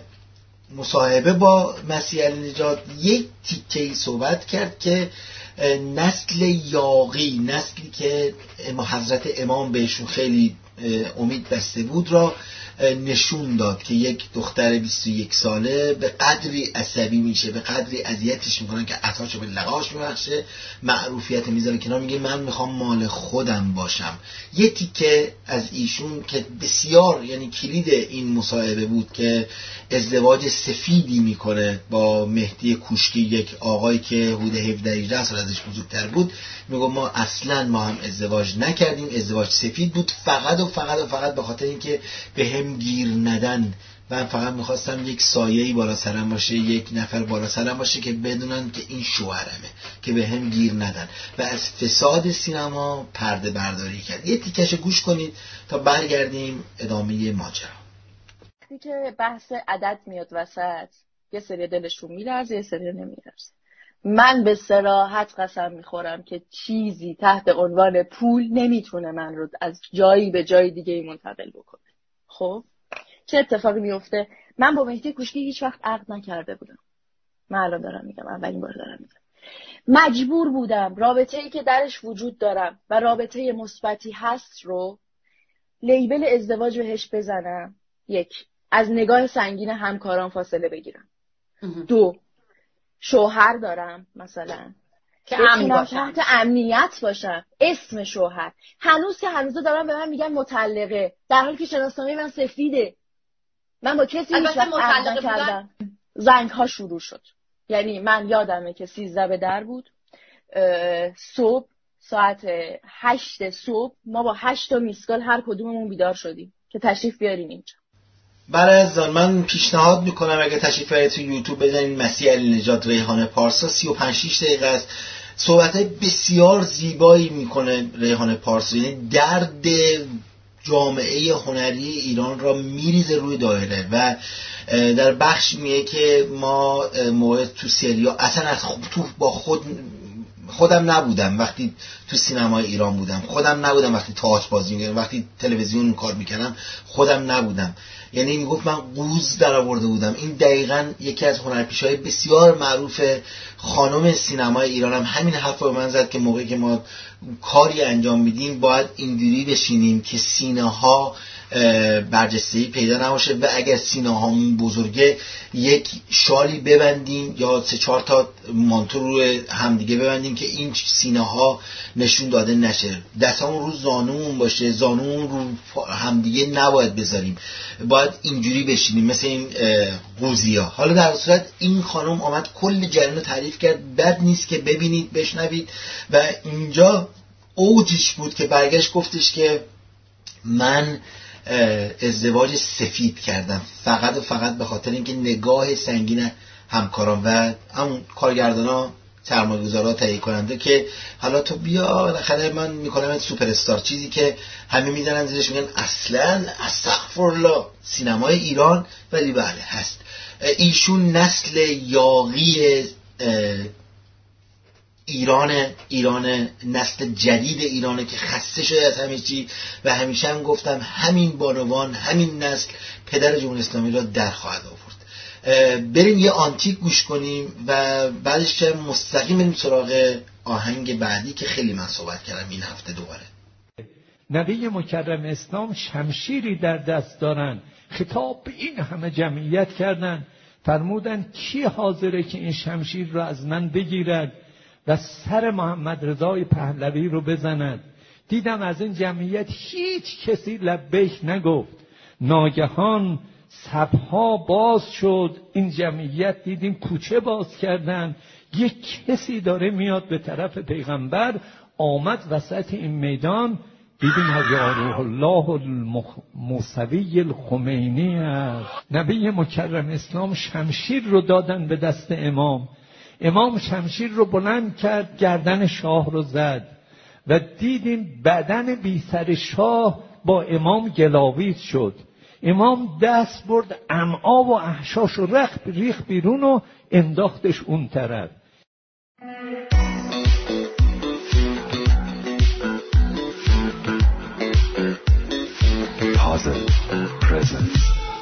مصاحبه با مسیح علی نژاد یک تیکه‌ای صحبت کرد که نسل یاغی، نسلی که حضرت امام بهشون خیلی امید بسته بود را نشون داد که یک دختر بیست و یک ساله به قدری عصبی میشه، به قدری اذیتش میکنن که عطاشو به لغاش میبخشه، معروفیت میذاره کنار، میگه من میخوام مال خودم باشم. یه تیکه از ایشون که بسیار یعنی کلید این مصاحبه بود که ازدواج سفیدی میکنه با مهدی کوشکی، یک آقایی که حدود هفده هجده سال ازش بزرگتر بود. میگه ما اصلا ما هم ازدواج نکردیم، ازدواج سفید بود، فقط و فقط و فقط به خاطر اینکه به هم گیر ندن. من فقط میخواستم یک سایه‌ای بالا سرم باشه، یک نفر بالا سرم باشه که بدونن که این شوهرمه، که به هم گیر ندن. و از فساد سینما پرده برداری کرد. یه تیکش گوش کنید تا برگردیم ادامه ماجرا. وقتی که بحث عدد میاد وسط، یه سری دلشون میلرزه، یه سری نمیلرزه. من به صراحت قسم میخورم که چیزی تحت عنوان پول نمیتونه من رو از جایی به جای دیگه منتقل بکنه. خب چه اتفاقی میفته؟ من با مهدی کوشکی هیچ وقت عقد نکرده بودم. من الان دارم میگم، اولین بار دارم میگم. مجبور بودم رابطه‌ای که درش وجود دارم و رابطه مثبتی هست رو لیبل ازدواج بهش بزنم. یک، از نگاه سنگین همکاران فاصله بگیرم. دو، شوهر دارم مثلا که امنی باشم، تحت امنیت باشم، اسم شوهر. هنوز که هنوزا دارم به من میگن مطلقه، در حالی که شناسنامه من سفیده. من با کسی هیچ وقت عقد نکردم. زنگ ها شروع شد. یعنی من یادمه که سیزده به در بود، صبح ساعت هشت صبح ما با هشت تا میسکال هر کدوممون بیدار شدیم که تشریف بیارین اینجا. برای ازان من پیشنهاد میکنم اگه تشریف بیارید تو یوتیوب بزنید مسیح علی نژاد ریحانه پارسا، سی و پنج شش دقیقه است. صحبت‌های بسیار زیبایی میکنه ریحانه پارسا، یعنی درد جامعه هنری ایران را میریزه روی دایره و در بخش میگه که ما موقع تو سریا اصلا از خود تو با خود خودم نبودم وقتی تو سینمای ایران بودم، خودم نبودم وقتی تئاتر بازی می‌کردم، وقتی تلویزیون کار می‌کردم خودم نبودم. یعنی میگفت من قوز در آورده بودم. این دقیقاً یکی از هنرپیشه‌های بسیار معروف خانم سینمای ایران هم همین حرف رو به من زد که موقعی که ما کاری انجام میدیم باید اینجوری بشینیم که سینه‌ها برجسته‌ای پیدا نباشه و اگر سینه‌هامون بزرگه یک شالی ببندیم یا سه چهار تا مانتو روی همدیگه ببندیم که این سینه‌ها نشون داده نشه. دستامون رو زانومون باشه، زانومون رو همدیگه نباید بذاریم، باید اینجوری بشینیم مثل این قوزیا. حالا در صورت این خانم آمد کل جریان رو تعریف کرد، بد نیست که ببینید بشنوید. و اینجا اوجش بود که برگشت گفتش که من ازدواج سفید کردم فقط و فقط به خاطر اینکه نگاه سنگین همکاران و همون کارگردانا سرمایه‌گذارا تهیه کننده که حالا تو بیا بالاخره من میکنم سوپر استار، چیزی که همه میزنن زیرش میگن اصلا استغفرالله سینمای ایران، ولی بله هست. ایشون نسل یاغی ایران ایران نسل جدید ایرانه که خسته شده از همه چی و همیشه هم گفتم همین بانوان همین نسل پدر جمهوری اسلامی را در خواهد آورد. بریم یه آنتیک گوش کنیم و بعدش که مستقیم بریم سراغ آهنگ بعدی که خیلی من صحبت کردم این هفته دوباره. نبی مکرم اسلام شمشیری در دست دارن، خطاب به این همه جمعیت کردن، فرمودن کی حاضره که این شمشیر رو از من بگیرد و سر محمد رضای پهلوی رو بزند. دیدم از این جمعیت هیچ کسی لبیک نگفت. ناگهان صفها باز شد، این جمعیت دیدیم کوچه باز کردن، یک کسی داره میاد به طرف پیغمبر، آمد وسط این میدان، دیدیم حضرت الله الموسوی الخمینی است. نبی مکرم اسلام شمشیر رو دادن به دست امام، امام شمشیر رو بلند کرد، گردن شاه رو زد و دیدیم بدن بی سر شاه با امام گلاویز شد. امام دست برد امعا و احشاش رو رخ ریخ بیرون و انداختش اون طرف. Puzzle Presence.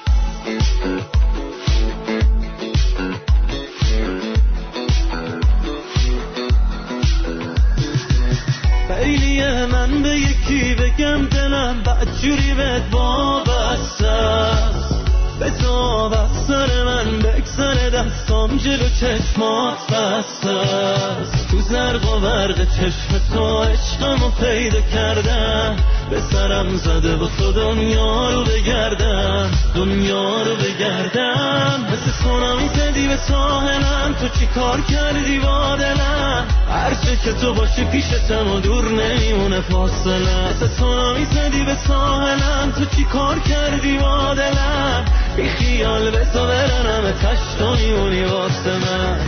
خیلیه من به یکی بگم دلم بدجوری بهت وابسته است، بتاب از سر من بگذره دستام جلو چشمات بسته است. تو زرق و برق چشم تو عشقمو پیدا کردم، به سرم زده با تو دنیا رو بگردم، دنیا رو بگردم. مثل سونامی زدی به ساحلم، تو چی کار کردی با دلم؟ هرچه که تو باشی پیشتم و دور نمیمونه فاصله. مثل سونامی زدی به ساحلم، تو چی کار کردی با دلم؟ بی خیال بزا برنم تشت و میمونی واسه من.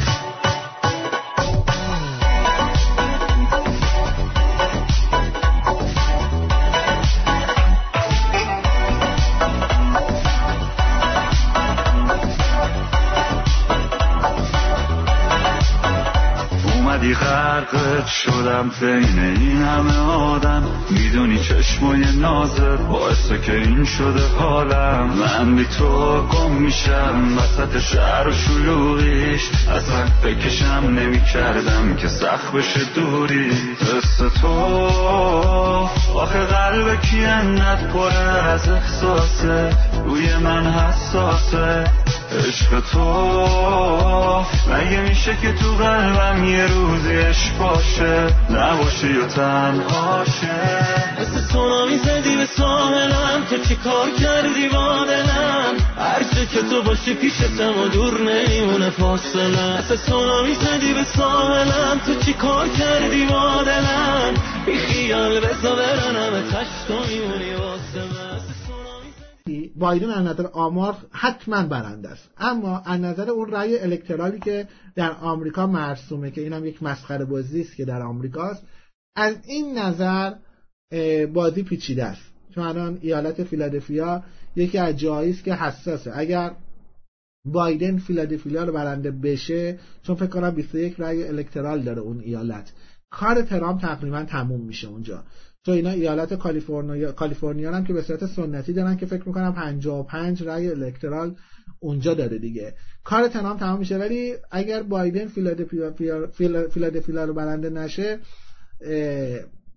اومدی غرقت شدم بین این همه آدم، میدونی چشمای نازت باعثه که این شده حالم. من بی تو گم میشم وسط شهر و شلوغیش، اصلا بکشم نمی کردم که سخت بشه دوری. قصه تو آخه قلب کی انت پره از احساسه، روی من حساسه. عشق تو مگه میشه که تو قلبم یه روزی عشق باشه، نباشه یا تنهاشه. مثل سونامی زدی به ساحلم، تو چی کار کردی با دلم؟ هرچه که تو باشی پیشتم و دور نمیمونه فاصله. مثل سونامی زدی به ساحلم، تو چی کار کردی با دلم؟ بی خیال بزا برنم تشت و میمونی واسه من. بایدن از نظر آمار حتما برنده است، اما از نظر اون رأی الکترالی که در آمریکا مرسومه که اینم یک مسخره بازی است که در آمریکاست، از این نظر بازی پیچیده است. چون الان ایالت فیلادلفیا یکی از جاهایی است که حساسه. اگر بایدن فیلادلفیا رو برنده بشه، چون فکر کنم بیست و یک رأی الکترال داره اون ایالت، کار ترامپ تقریبا تموم میشه اونجا. تو اینا ایالت کالیفرنیا کالیفرنیا هم که به صورت سنتی دارن که فکر میکنم پنجاه و پنج رأی الکترال اونجا داره دیگه، کار ترامپ تمام میشه. ولی اگر بایدن فیلادلفیا فیلادلفیا رو برنده نشه،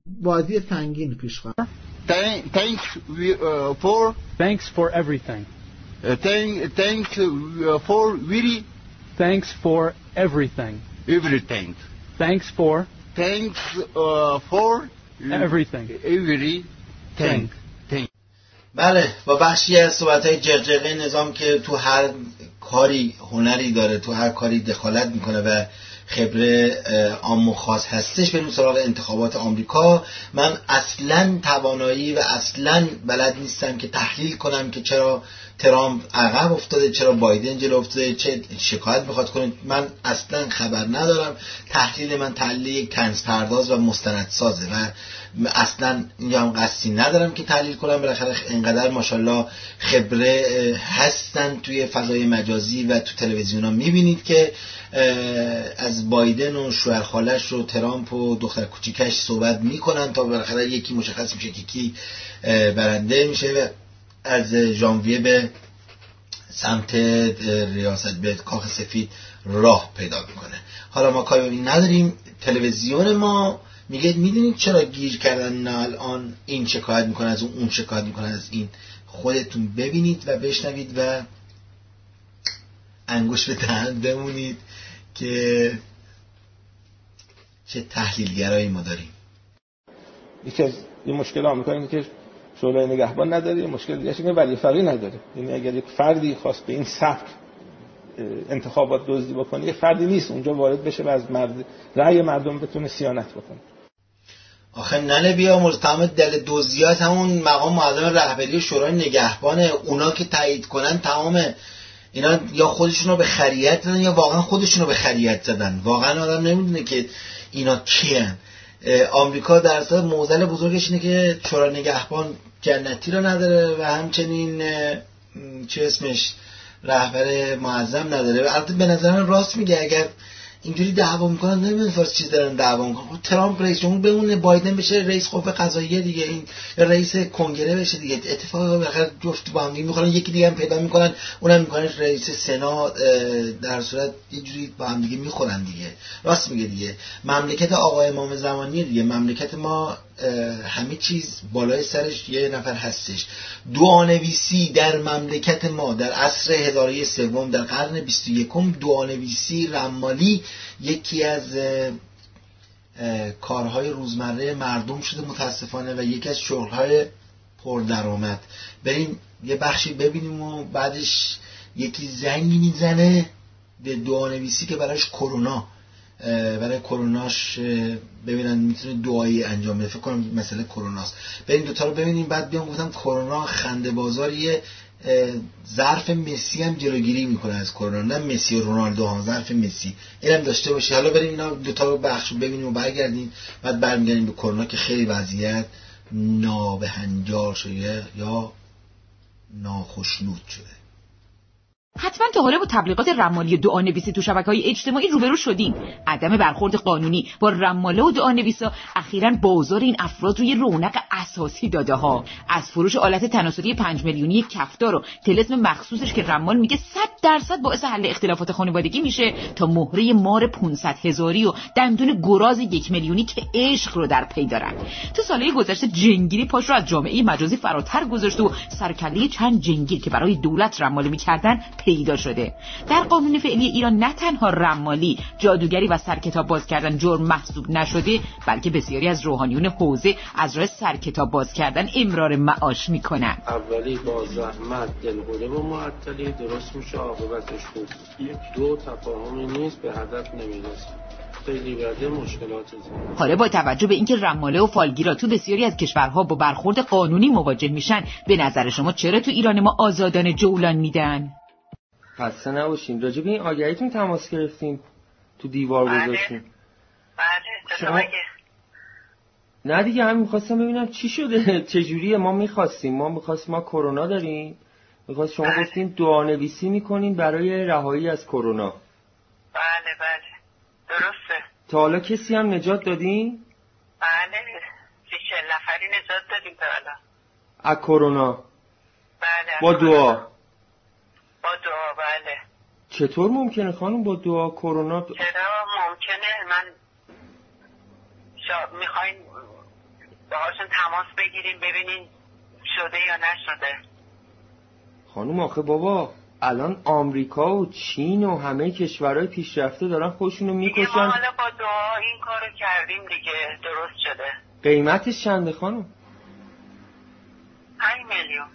بازی سنگین پیش خواهد. Thanks uh, for Thanks for everything. uh, thank thanks uh, for really Thanks for everything. everything. Thanks for Thanks uh, for everything. everything. Thank. بله، با بخشی از صحبت‌های جغجغه نظام که تو هر کاری هنری داره، تو هر کاری دخالت میکنه و خبره عام و خاص هستش، بریم سراغ انتخابات آمریکا. من اصلاً توانایی و اصلاً بلد نیستم که تحلیل کنم که چرا ترامپ عقب افتاده، چرا بایدن جلو افتاده، چه شکایت میخواد کنه. من اصلاً خبر ندارم. تحلیل من تحلیل یک طنز پرداز و مستندسازه و اصلاً اینجا هم قصدی ندارم که تحلیل کنم. بالاخره اینقدر ماشاءالله خبره هستن توی فضای مجازی و تو تلویزیون ها میبینید که از بایدن و شوهر خالش و ترامپ و دختر کوچیکش صحبت میکنن تا بالاخره یکی مشخص میشه که کی برنده میشه و از ژانویه به سمت ریاست به کاخ سفید راه پیدا میکنه. حالا ما کاری این نداریم. تلویزیون ما میگه میدونید چرا گیر کردن؟ نه الان این شکایت میکنه از اون، اون شکایت میکنه از این. خودتون ببینید و بشنوید و انگوش به دهن بمونید که چه تحلیلگرایی ما داریم. یکی از این مشکل آمریکا اینه که شورای نگهبان نداره، یه مشکل دیگه اینه که ولی فقیه نداره. یعنی اگر یک فردی خواست به این سبک انتخابات دزدی بکنه، یه فردی نیست اونجا وارد بشه و از مرد رأی مردم بتونه صیانت بکنه. آخه ننه بیا مرتهم دل دزدیات همون مقام معظم رهبری شورای نگهبانه. اونا که تایید کنن تمام اینا یا خودشونو به خریت زدن یا واقعا خودشونو به خریت زدن. واقعا آدم نمیدونه که اینا کیان. آمریکا در اصل معضل بزرگش اینه که شورای نگهبان جنتی رو نداره و همچنین چه اسمش رهبر معظم نداره. البته به نظر من راست میگه. اگر اینجوری دعوا میکنن نمیدونم واسه چی دارن دعوا میکنن. ترامپ رئیس جمهور بمونه، بایدن بشه رئیس قوه قضاییه دیگه، این یا رئیس کنگره بشه دیگه. اتفاقا بالاخره جفت با هم دیگه میخوان یکی دیگه هم پیدا میکنن، اونم میکنن رئیس سنا. در صورت اینجوری با هم دیگه میخورن دیگه. راست میگه دیگه. مملکت آقا امام زمانی دیگه. مملکت ما همه چیز بالای سرش یه نفر هستش. دعانویسی در مملکت ما در عصر هزار و یک سوم در قرن بیست و یکم دعانویسی رمالی یکی از کارهای روزمره مردم شده متاسفانه و یکی از شغلهای پردرآمد. بریم یه بخشی ببینیم و بعدش یکی زنگی میزنه به دعانویسی که براش کرونا برای کروناش ببینن میتونه دعایی انجام بده. فکر کنم مسئله کروناست. بریم دوتا رو ببینیم بعد بیام. گفتم کرونا خنده بازاریه. ظرف مسی هم جلوگیری میکنه از کرونا، نه مسی و رونالدو ها، ظرف مسی اینم داشته باشه. حالا بریم اینا دوتا رو بخش رو ببینیم و برگردیم بعد برمیگردیم به کرونا که خیلی وضعیت نابهنجار شده یا ناخشنود شده. حتما تا حالا با تبلیغات رمالی دعانویسی تو شبکه‌های اجتماعی روبرو شدین. عدم برخورد قانونی با رماله و دعانویسا اخیراً بازار این افراد روی رونق اساسی داده ها. از فروش آلت تناسلی پنج میلیونی کفتار و طلسم مخصوصش که رمال میگه صد درصد باعث حل اختلافات خانوادگی میشه تا مهره مار پانصد هزاری و دندون گراز یک میلیونی که عشق رو در پی دارن. تو سالهای گذشته جنگیری پاش رو از جامعه مجازی فراتر گذاشت و سرکله چند جنگیر که برای دولت رمال میکردن پیدا شده. در قانون فعلی ایران نه تنها رمالی، جادوگری و سرکتاب باز کردن جرم محسوب نشده، بلکه بسیاری از روحانیون حوزه از راه سرکتاب باز کردن امرار معاش میکنن. اولی با زحمت دلهوره و معطلی درست میشه، عاقبتش خوب. دو تفاهمی نیست، به هدف نمیرسه. خیلی بده مشکلات زیاد. حالا با توجه به اینکه رماله و فالگیرا تو بسیاری از کشورها با برخورد قانونی مواجه میشن، به نظر شما چرا تو ایران ما آزادانه جولان میدن؟ خسته نباشین. راجع به این آگهیتون تماس گرفتیم، تو دیوار گذاشتیم. بله شما... نه دیگه همین میخواستم ببینم چی شده، چجوریه. ما میخواستیم ما میخواستیم ما کرونا داریم، میخواست شما بله. گفتین دعانویسی میکنین برای رهایی از کرونا. بله بله درسته. تا حالا کسی هم نجات دادین؟ بله سی چهل نفری نجات دادیم تا حالا از کرونا. بله با دعا. با دعا بله. چطور ممکنه خانم با دعا کرونا؟ چرا ممکنه؟ من شا... میخواین باهاشون تماس بگیریم ببینین شده یا نشده. خانم آخه بابا الان آمریکا و چین و همه کشورهای پیشرفته دارن خودشونو میکشن. ما حالا با دعا این کارو کردیم دیگه، درست شده. قیمتش چنده خانم؟ پنج میلیون.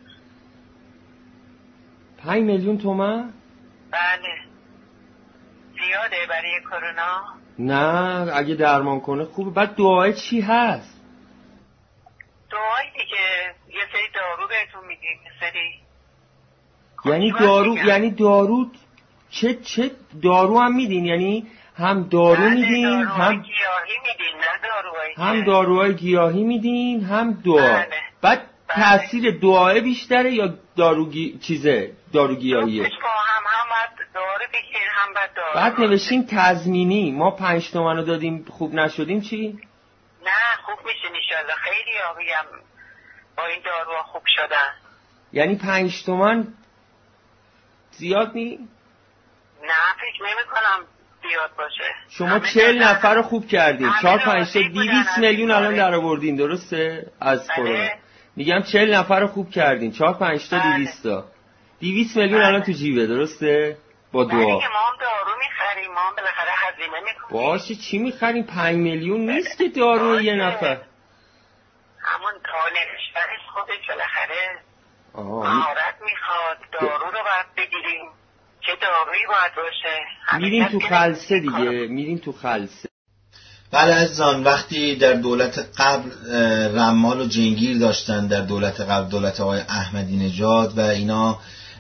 پنج میلیون تومن؟ بله. زیاده برای کرونا؟ نه اگه درمان کنه خوبه. بعد دعای چی هست؟ دعایی دیگه یه سری دارو بهتون میدیم، یه سری یعنی دارو میگم. یعنی دارو چه چه دارو هم میدین؟ یعنی هم دارو میدین هم گیاهی میدین؟ نه داروهای هم داروهای گیاهی میدین هم دعا. بله. بعد بله. تاثیر دعای بیشتره یا داروگی چیزه داروگیاهیه؟ هم هم باید دارو بگیرین هم باید دارو. بعد نوشتین تضمینی، ما پنج تومنو دادیم خوب نشدیم چی؟ نه خوب میشین انشالله. خیلی ها بگم با این داروها خوب شدن. یعنی پنج تومن زیاد نی؟ نه فکر نمی کنم زیاد باشه. شما چهل نفر رو خوب کردین، چهار پنج تا دیویس میلیون الان در آوردین درسته؟ از کرونا میگم چهل نفر رو خوب کردین، چهار پنج تا دیویس تا دیویس میلیون الان تو جیبه درسته؟ با دعا. ما هم دارو میخریم، ما هم بالاخره هزینه میکنیم. باشه چی میخریم؟ پنج میلیون نیست که دارو یه نفر. همون تا نوشتنش خودش بالاخره مهارت میخواد، دارو رو باید بگیریم چه دارویی باید باشه. میریم تو خلسه دیگه، میریم تو خلسه. بله عزیزان، وقتی در دولت قبل رمال و جنگیر داشتن، در دولت قبل دولت آقای احمدی نژاد و اینا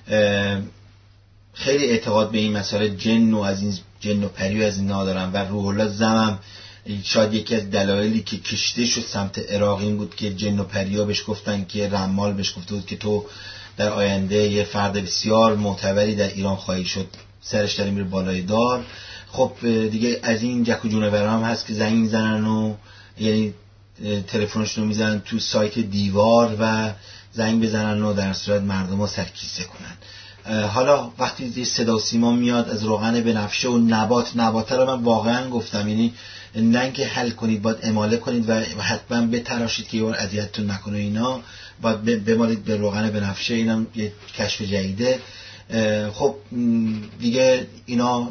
خیلی اعتقاد به این مسئله جن و از این جن و پری و از اینا دارن و روح الله زمم شاید یکی از دلایلی که کشته شد سمت عراق این بود که جن و پریا بهش گفتن که رمال بهش گفته بود که تو در آینده یه فرد بسیار معتبری در ایران خواهی شد، سرش داره میره بالای دار. خب دیگه از این جک و جونور هم هست که زنگ میزنن و یعنی تلفنشون رو میزنن تو سایت دیوار و زنگ بزنن و در صورت مردم رو سرکیسه کنن. حالا وقتی صدا و سیما میاد از روغن بنفشه و نبات نباته رو من واقعا گفتم، یعنی نه اینکه حل کنید باید اماله کنید و حتما بتراشید که یه بار اذیتتون نکنه، اینا باید بمالید به روغن بنفشه. اینم یه کشف جدیده. خب دیگه اینا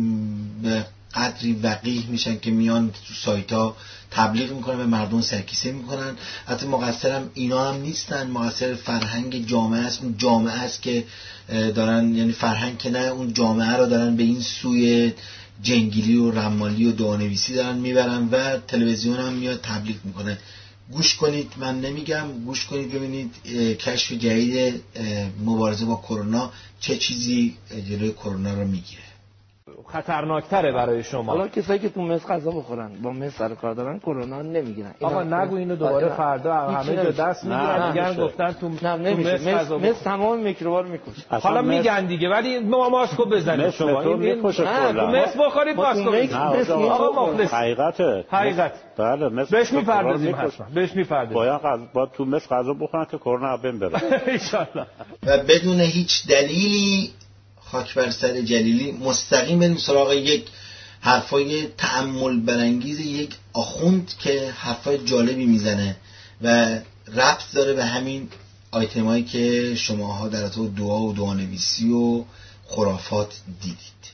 به قدری وقیح میشن که میان تو سایت ها تبلیغ میکنن به مردم سرکیسه میکنن. حتی مقصرم اینا هم نیستن، مقصر فرهنگ جامعه است. اون جامعه است که دارن، یعنی فرهنگ که نه، اون جامعه رو دارن به این سوی جنگیلی و رمالی و دعانویسی دارن میبرن و تلویزیون هم میاد تبلیغ میکنه. گوش کنید، من نمیگم، گوش کنید ببینید کشف جدید مبارزه با کرونا چه چیزی جلوی کرونا رو میگیره. خطرناکتره برای شما. حالا کسایی که تو مس غذا بخورن با مس سر کار دارن کرونا نمیگیرن. آقا نگو اینو دوباره فردا همه جا دست میگیرن میگن گفتن تو مس مس تمام میکروبا رو میکشه. حالا میگن دیگه ولی ما ماسکو بزنید شما این میکشه کلا. مس بخورید ماسکو بزنید. آقا مخلص حقیقته. حقیقت. بله مس بهش میپردازیم حتما. بهش میپردازیم. باید با تو مس غذا بخورن که کرونا بین بره. ان شاء الله. و بدون هیچ دلیلی خاک بر سر جلیلی مستقیم بریم سراغ یک حرفای تأمل برانگیز یک آخوند که حرفای جالبی میزنه و ربط داره به همین آیتمایی که شماها در تو دعا و دعانویسی و خرافات دیدید.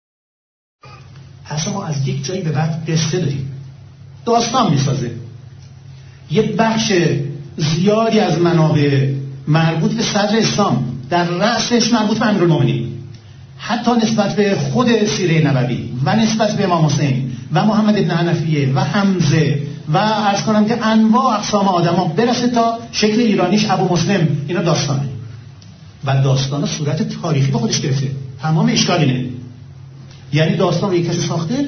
پس ما از یک جایی به بعد قصه داریم، داستان میسازه. یه بخش زیادی از منابع مربوط به صدر اسلام در رأسش مربوط به امیرالمومنین، حتی نسبت به خود سیره نبوی و نسبت به امام حسین و محمد ابن حنفیه و حمزه و عرض کنم که انواع اقسام آدما برسه تا شکل ایرانیش ابو مسلم. اینا داستانه و داستان صورت تاریخی به خودش گرفته. تمام اشکال اینه، یعنی داستان رو یک کسی ساخته.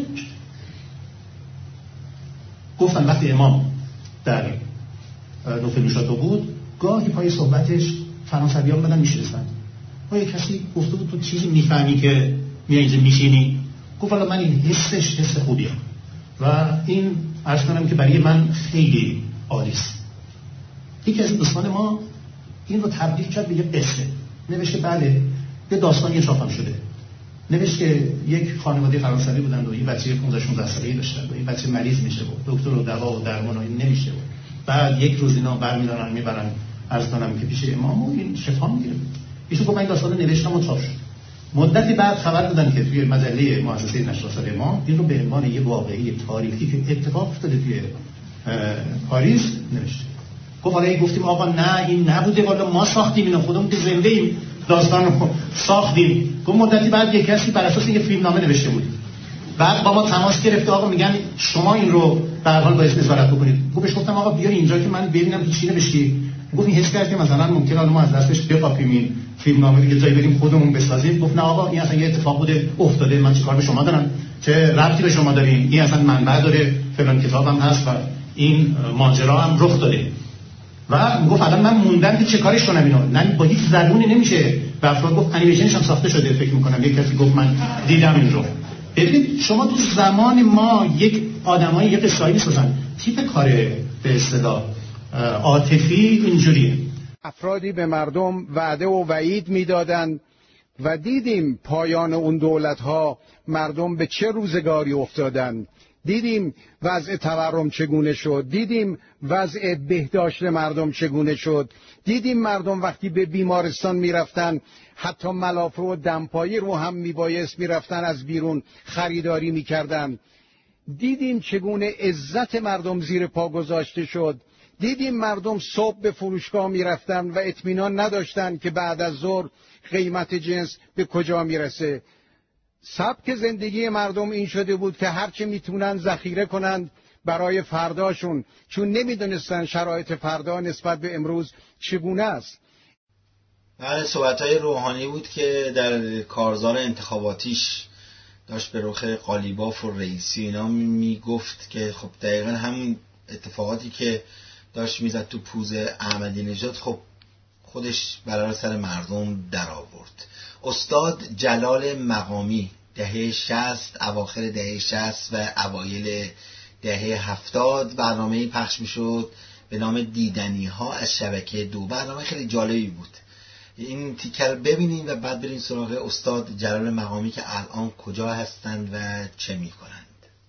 گفتن وقتی امام در نوفل نوشاتو بود گاهی پای صحبتش فرانسویان بدن میشنستن. ما یک کسی گفته بود تو چیزی میفهمی که میای اینجا میشینی؟ گفت والا من این حسش حس خوبیه و این عرض کنم که برای من خیلی عالیست. یکی از دوستان ما این رو تبدیل کرد به یه قصه، نوشت که بله به داستانی اضافه شده. نوشت که یک خانواده فرانسوی بودن و این بچه پانزده شانزده ساله‌ای داشتن و این بچه مریض میشه بود، دکتر و دوا و درمان و این نمیشه بود. بعد یک روز اینا برمی‌دارن میبرن عرض کنم که پیش امام و این شفا میگیره. ایشون گفت من داستان نوشتم و چاپ شد. مدتی بعد خبر دادن که توی مجله مؤسسه نشر آثار امام این رو به عنوان یه واقعه تاریخی که اتفاق افتاده توی پاریس نوشته. گفت حالا این گفتیم آقا نه این نبوده، والا ما ساختیم اینو، خودمون که زنده ایم داستان رو ساختیم. گفت مدتی بعد یک کسی بر اساس یه فیلمنامه نوشته بود، بعد با ما تماس گرفت آقا میگن شما این رو به هر حال باید نظارت بکنید. گفتش گفتم آقا بیا اینجا که من ببینم چی نوشتی. گفت این حس کرد که مثلا ممکنه ما از دستش بپاپیم این فیلمنامه دیگه، جایی بریم خودمون بسازیم. گفت نه آقا این اصلا یه اتفاق بوده افتاده، من چیکار به شما دارم، چه ربطی به شما دارین، این اصلا منبع داره، فلان کتابم هست و این ماجرا هم رخ داده. و گفت الان من موندم که چه کارش کنم اینو، نه با هیچ زبونی نمیشه. و افراد گفت انیمیشنش هم ساخته شده فکر میکنم، یک کسی گفت من دیدم این رو. ببینید شما تو زمان ما یک آدمای یک قصه‌ای میسازن، تیپ کار به اصطلاح عاطفی اینجوریه. افرادی به مردم وعده و وعید میدادن و دیدیم پایان اون دولت‌ها مردم به چه روزگاری افتادن. دیدیم وضع تورم چگونه شد، دیدیم وضع بهداشت مردم چگونه شد، دیدیم مردم وقتی به بیمارستان میرفتن حتی ملافه و دمپایی رو هم میبایست میرفتن از بیرون خریداری میکردن. دیدیم چگونه عزت مردم زیر پا گذاشته شد. دیدیم مردم صبح به فروشگاه میرفتن و اطمینان نداشتن که بعد از ظهر قیمت جنس به کجا میرسه. سبک زندگی مردم این شده بود که هرچه میتونن ذخیره کنند برای فرداشون، چون نمیدونستن شرایط فردا نسبت به امروز چگونه است. بله، صحبت‌های روحانی بود که در کارزار انتخاباتیش داشت به رخ قالیباف و رئیسی اینا میگفت که خب دقیقا همون اتفاقاتی که داشت میزد تو پوز احمدی نژاد خب خودش برای سر مردم در آورد. استاد جلال مقامی دهه شصت، اواخر دهه شصت و اوایل دهه هفتاد برنامه پخش میشد به نام دیدنی ها از شبکه دو. برنامه خیلی جالبی بود. این تیکر ببینید و بعد بریم سراغ استاد جلال مقامی که الان کجا هستند و چه میکنند.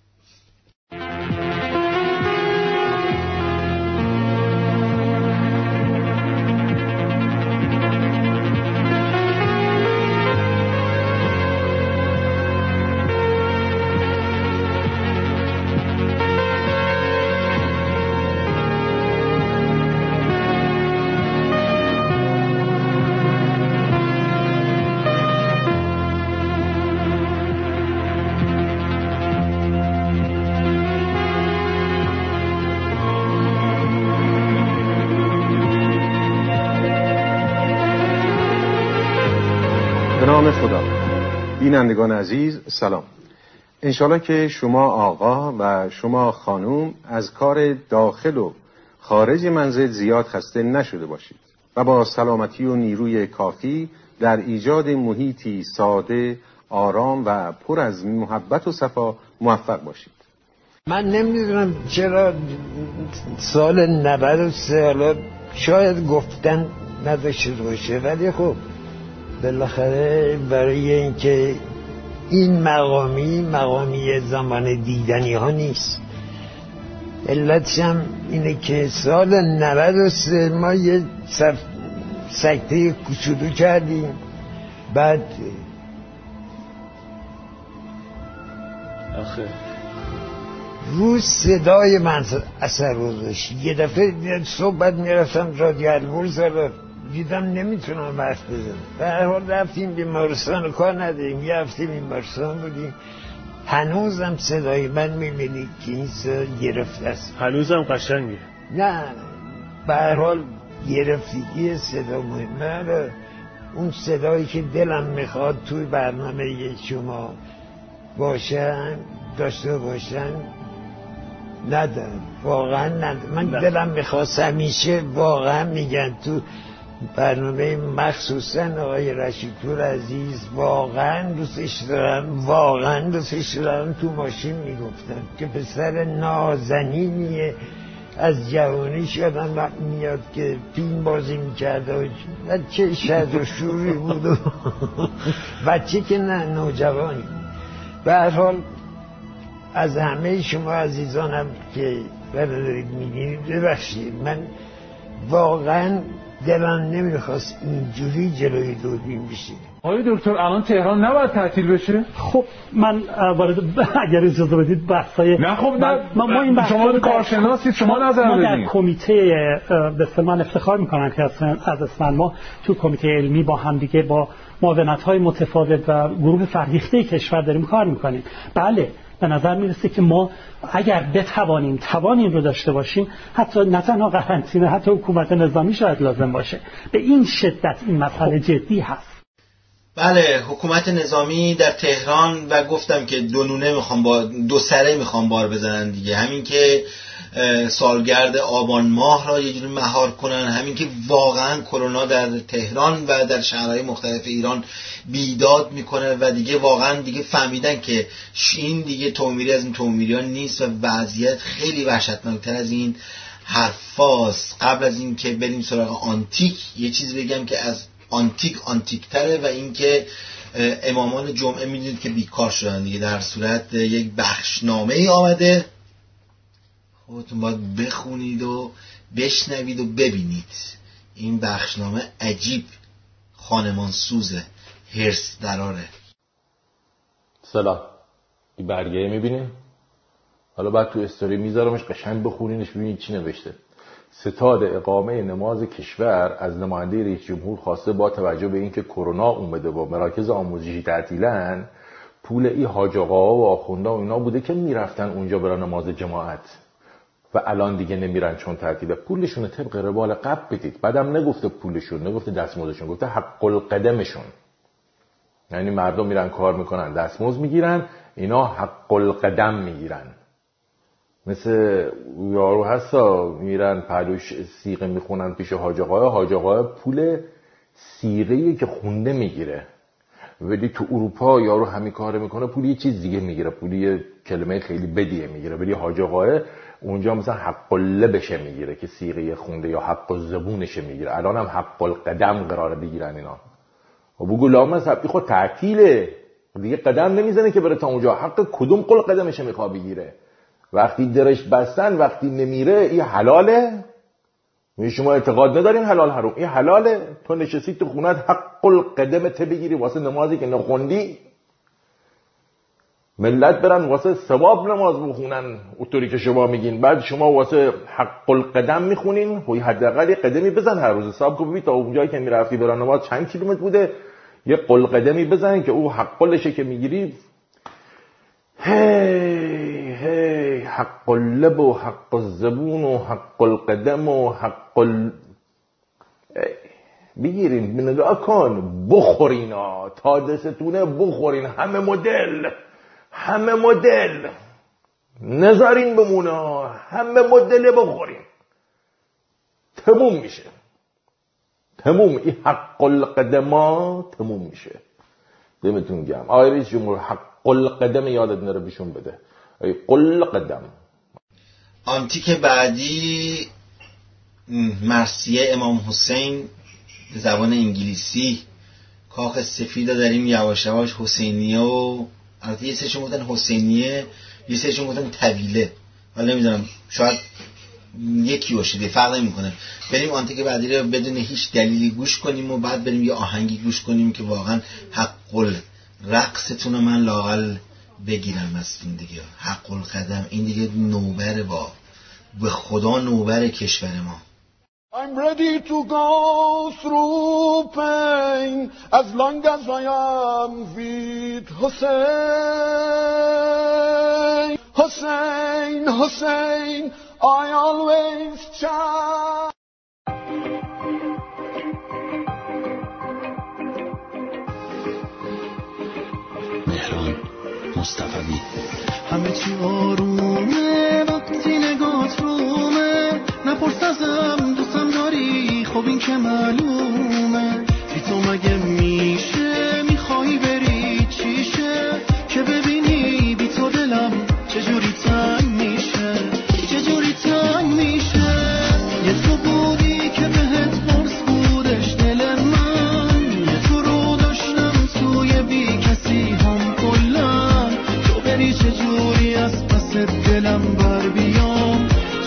خدا. بینندگان عزیز سلام. انشالله که شما آقا و شما خانوم از کار داخل و خارج منزل زیاد خسته نشده باشید و با سلامتی و نیروی کافی در ایجاد محیطی ساده، آرام و پر از محبت و صفا موفق باشید. من نمیدونم چرا سال نود و سه شاید گفتن نداشته باشه، ولی خب بالاخره برای اینکه این مقامی مقامی زمان دیدنی ها نیست. علتش هم اینه که سال نود و سه ما یه سکته کوچولو کردیم، بعد آخه رو صدای من اثر گذاشت. یه دفعه صبح میرفتم رادیو البرز رو دیدم نمیتونم حرف بزنم. به هر حال رفتیم بیمارستان، کار نداریم، یه هفته بیمارستان بودیم. هنوزم صدای من میبینید که این صدا گرفته است. هنوزم قشنگه؟ نه، به هر حال گرفتگی صدا مهمه. اون صدایی که دلم میخواد توی برنامه شما باشن، داشته باشن، ندارم واقعا ندارم. من دلم میخواست همیشه، واقعا میگن تو برنامه مخصوصا آقای رشیدپور عزیز واقعا دوستش دارم، واقعا دوستش دارم. تو ماشین میگفتن که پسر نازنینیه، از جوانیش یادم میاد که فیلم بازی میکرد و بچه شد و شوری بود و بچه که نه، نوجوانی. به هر حال از همه شما عزیزانم که دارید میگید ببخشید، من واقعا دلم نمیخواست اینجوری جلوی دوربین بشینه. آقای دکتر الان تهران نباید تعطیل بشه؟ خب من وارد اگر اجازه بدید بحثای نه خب نه ما, ما این بحث شما کارشناسید، شما نظر بدید. ما در کمیته به اصطلاح من افتخار میکنم که از اسفند ما تو کمیته علمی با هم دیگه با معاونت‌های متفاوت و گروه فرهیخته کشور داریم کار میکنیم. بله به نظر میرسه که ما اگر بتوانیم توان این رو داشته باشیم، حتی نه تنها قرنطینه، حتی حکومت نظامی شاید لازم باشه. به این شدت این مسئله جدی هست. بله حکومت نظامی در تهران و گفتم که دو نونه میخوام با دو سره میخوام بار بزنن دیگه، همین که سالگرد آبان ماه را یه جوری مهار کنن، همین که واقعا کرونا در تهران و در شهرهای مختلف ایران بیداد میکنه و دیگه واقعا دیگه فهمیدن که این دیگه تومیری از این تومیریان نیست و وضعیت خیلی وحشتناکتر از این حرفاست. قبل از این که بریم سراغ آنتیک یه چیز بگم که از آنتیک آنتیک تره و این که امامان جمعه میدونید که بیکار شدن دیگه، در صورت یک بخشنامه ای آمده، خودتون باید بخونید و بشنوید و ببینید. این بخشنامه عجیب خانمان سوزه، هرس دراره. سلام، این برگه میبینی؟ حالا بعد تو استوری میذارمش قشنگ بخونینش ببینید چی نوشته. ستاد اقامه نماز کشور از نماینده رئیس جمهور خواسته با توجه به اینکه کرونا اومده و مراکز آموزشی تعطیلن، پول ای حاج آقاها و آخوندا و اینا بوده که میرفتن اونجا برای نماز جماعت و الان دیگه نمیرن چون تعطیله، پولشون طبق روال قبل بدید. بعدم نگفته پولشون، نگفته دستمزدشون، گفته حق القدمشون. یعنی مردم میرن کار میکنن دستمزد میگیرن، اینا حق القدم میگیرن. مثل یارو هستا میرن پلوش سیغه میخونن پیش حاج آقا، حاج آقا پول سیغه‌ای که خونده میگیره. ولی تو اروپا یارو همین کار میکنه پول یه چیز دیگه میگیره، پول یه کلمه خیلی بدیه میگیره. ولی حاج آقا اونجا مثلا حق اللبشه میگیره که سیغه خونده، یا حق الزبونشه میگیره. الان هم حق القدم قراره بگیرن اینا. و بگو لامصب این خود تعطیله دیگه، قدم نمیزنه که بره تا اونجا. حق کدوم قل قدمشه میخواد بگیره؟ وقتی درش بستن، وقتی نمیره، این حلاله؟ می شما اعتقاد ندارین حلال حرام؟ این حلاله؟ تو نشستی تو خونت حق القدمت بگیری واسه نمازی که نخوندی؟ ملت برن واسه ثواب نماز بخونن اونطوری که شما میگین، بعد شما واسه حق القدم میخونین. خب حداقل یه قدمی بزن هر روز، حساب کن ببین تا اونجایی که میرفتی برای نماز چند کیلومتر بوده، یه قل قدمی بزن که او حق قلشه که میگیری. هی هی حق اللب و حق الزبون و حق القدم و حق ال... بگیرین نگاه کن، بخورین ها تا دستتونه، بخورین همه مدل همه مدل نذارین بمونه، همه مدل بخورین، تموم میشه، تموم. این حق القدم تموم میشه. دمتون گرم. آقای رئیس جمهور حق القدم یادت نره بهشون بده. ای قل قدم. آنتیک بعدی مرثیه امام حسین به زبان انگلیسی، کاخ سفید داریم یواش یواش حسینیه و البته یه سرشون گفتن حسینیه، یه سرشون گفتن طویله، حالا نمیدونم شاید یکی باشه، فرق نمیکنه. بریم آنتیک بعدی رو بدون هیچ دلیلی گوش کنیم و بعد بریم یه آهنگی گوش کنیم که واقعا حق رقصتون رو من لااقل بگیرم از این دیگه. حق القدم این دیگه نوبره، با به خدا نوبر کشور ما. I'm ready to go through pain as long as I am with Hussein. Hussein, Hussein, I always chant. مهران مصطفی. همه چی آرومه وقتی نگات رومه، نپرس ازم دوستم داری، خب این که معلومه. بی تو مگه میشه میخوایی بری چیشه، که ببینی بی تو دلم چجوری تنگ میشه، چجوری تنگ میشه. یه تو بودی که بهت قرص بودش دل من، یه تو رو داشتم توی بی کسی هم کلن. تو بری چجوری از پس دلم بر بیام،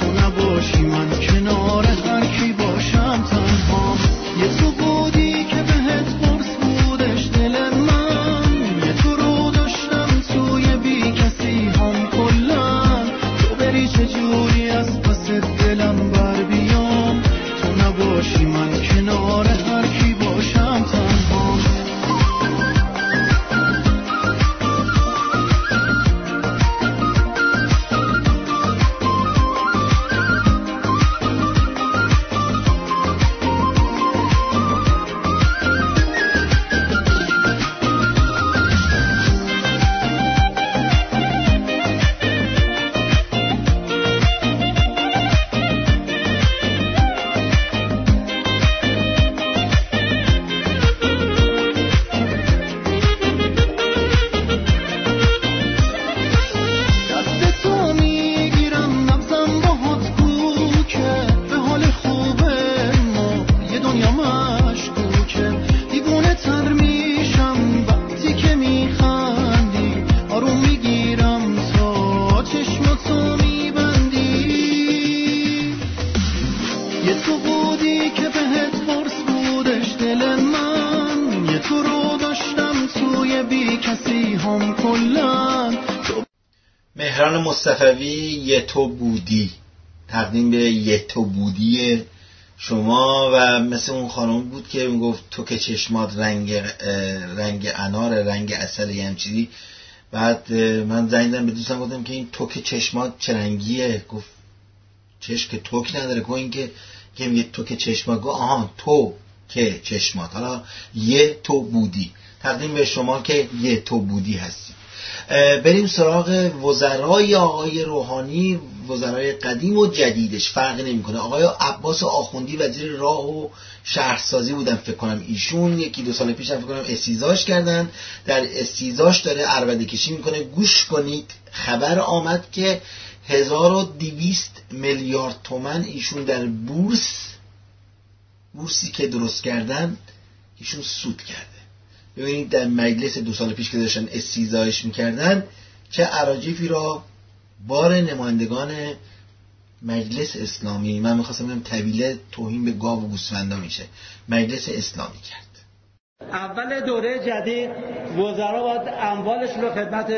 هم کلن. مهران مصطفوی یه تو بودی، تقدیم به یه تو بودی شما. و مثل اون خانم بود که اون گفت تو که چشمات رنگ رنگ انار، رنگ عسل، یه همچیزی. بعد من زنگ زدم به دوستم گفتم که این تو که چشمات چه رنگیه؟ گفت چشم که توک نداره. گفت این که که میگه تو که چشمات، گفت آها تو که چشمات. حالا یه تو بودی، تقدیم به شما که یه تو بودی هستی. بریم سراغ وزرای آقای روحانی، وزرای قدیم و جدیدش فرق نمیکنه. آقای عباس آخوندی وزیر راه و شهرسازی بودن فکر کنم، ایشون یکی دو سال پیش فکر کنم استیزاش کردن. در استیزاش داره عربده کشی میکنه. گوش کنید، خبر آمد که هزار و دویست میلیارد تومان ایشون در بورس، بورسی که درست کردن، ایشون سود کرده. ببینید در مجلس دو سال پیش که داشتن استیزایش میکردن چه اراجیفی را بار نمایندگان مجلس اسلامی، من میخواستم بگم طویله توهین به گاو و گوسفندا میشه، مجلس اسلامی کرد. اول دوره جدید وزرا باید اموالش رو خدمت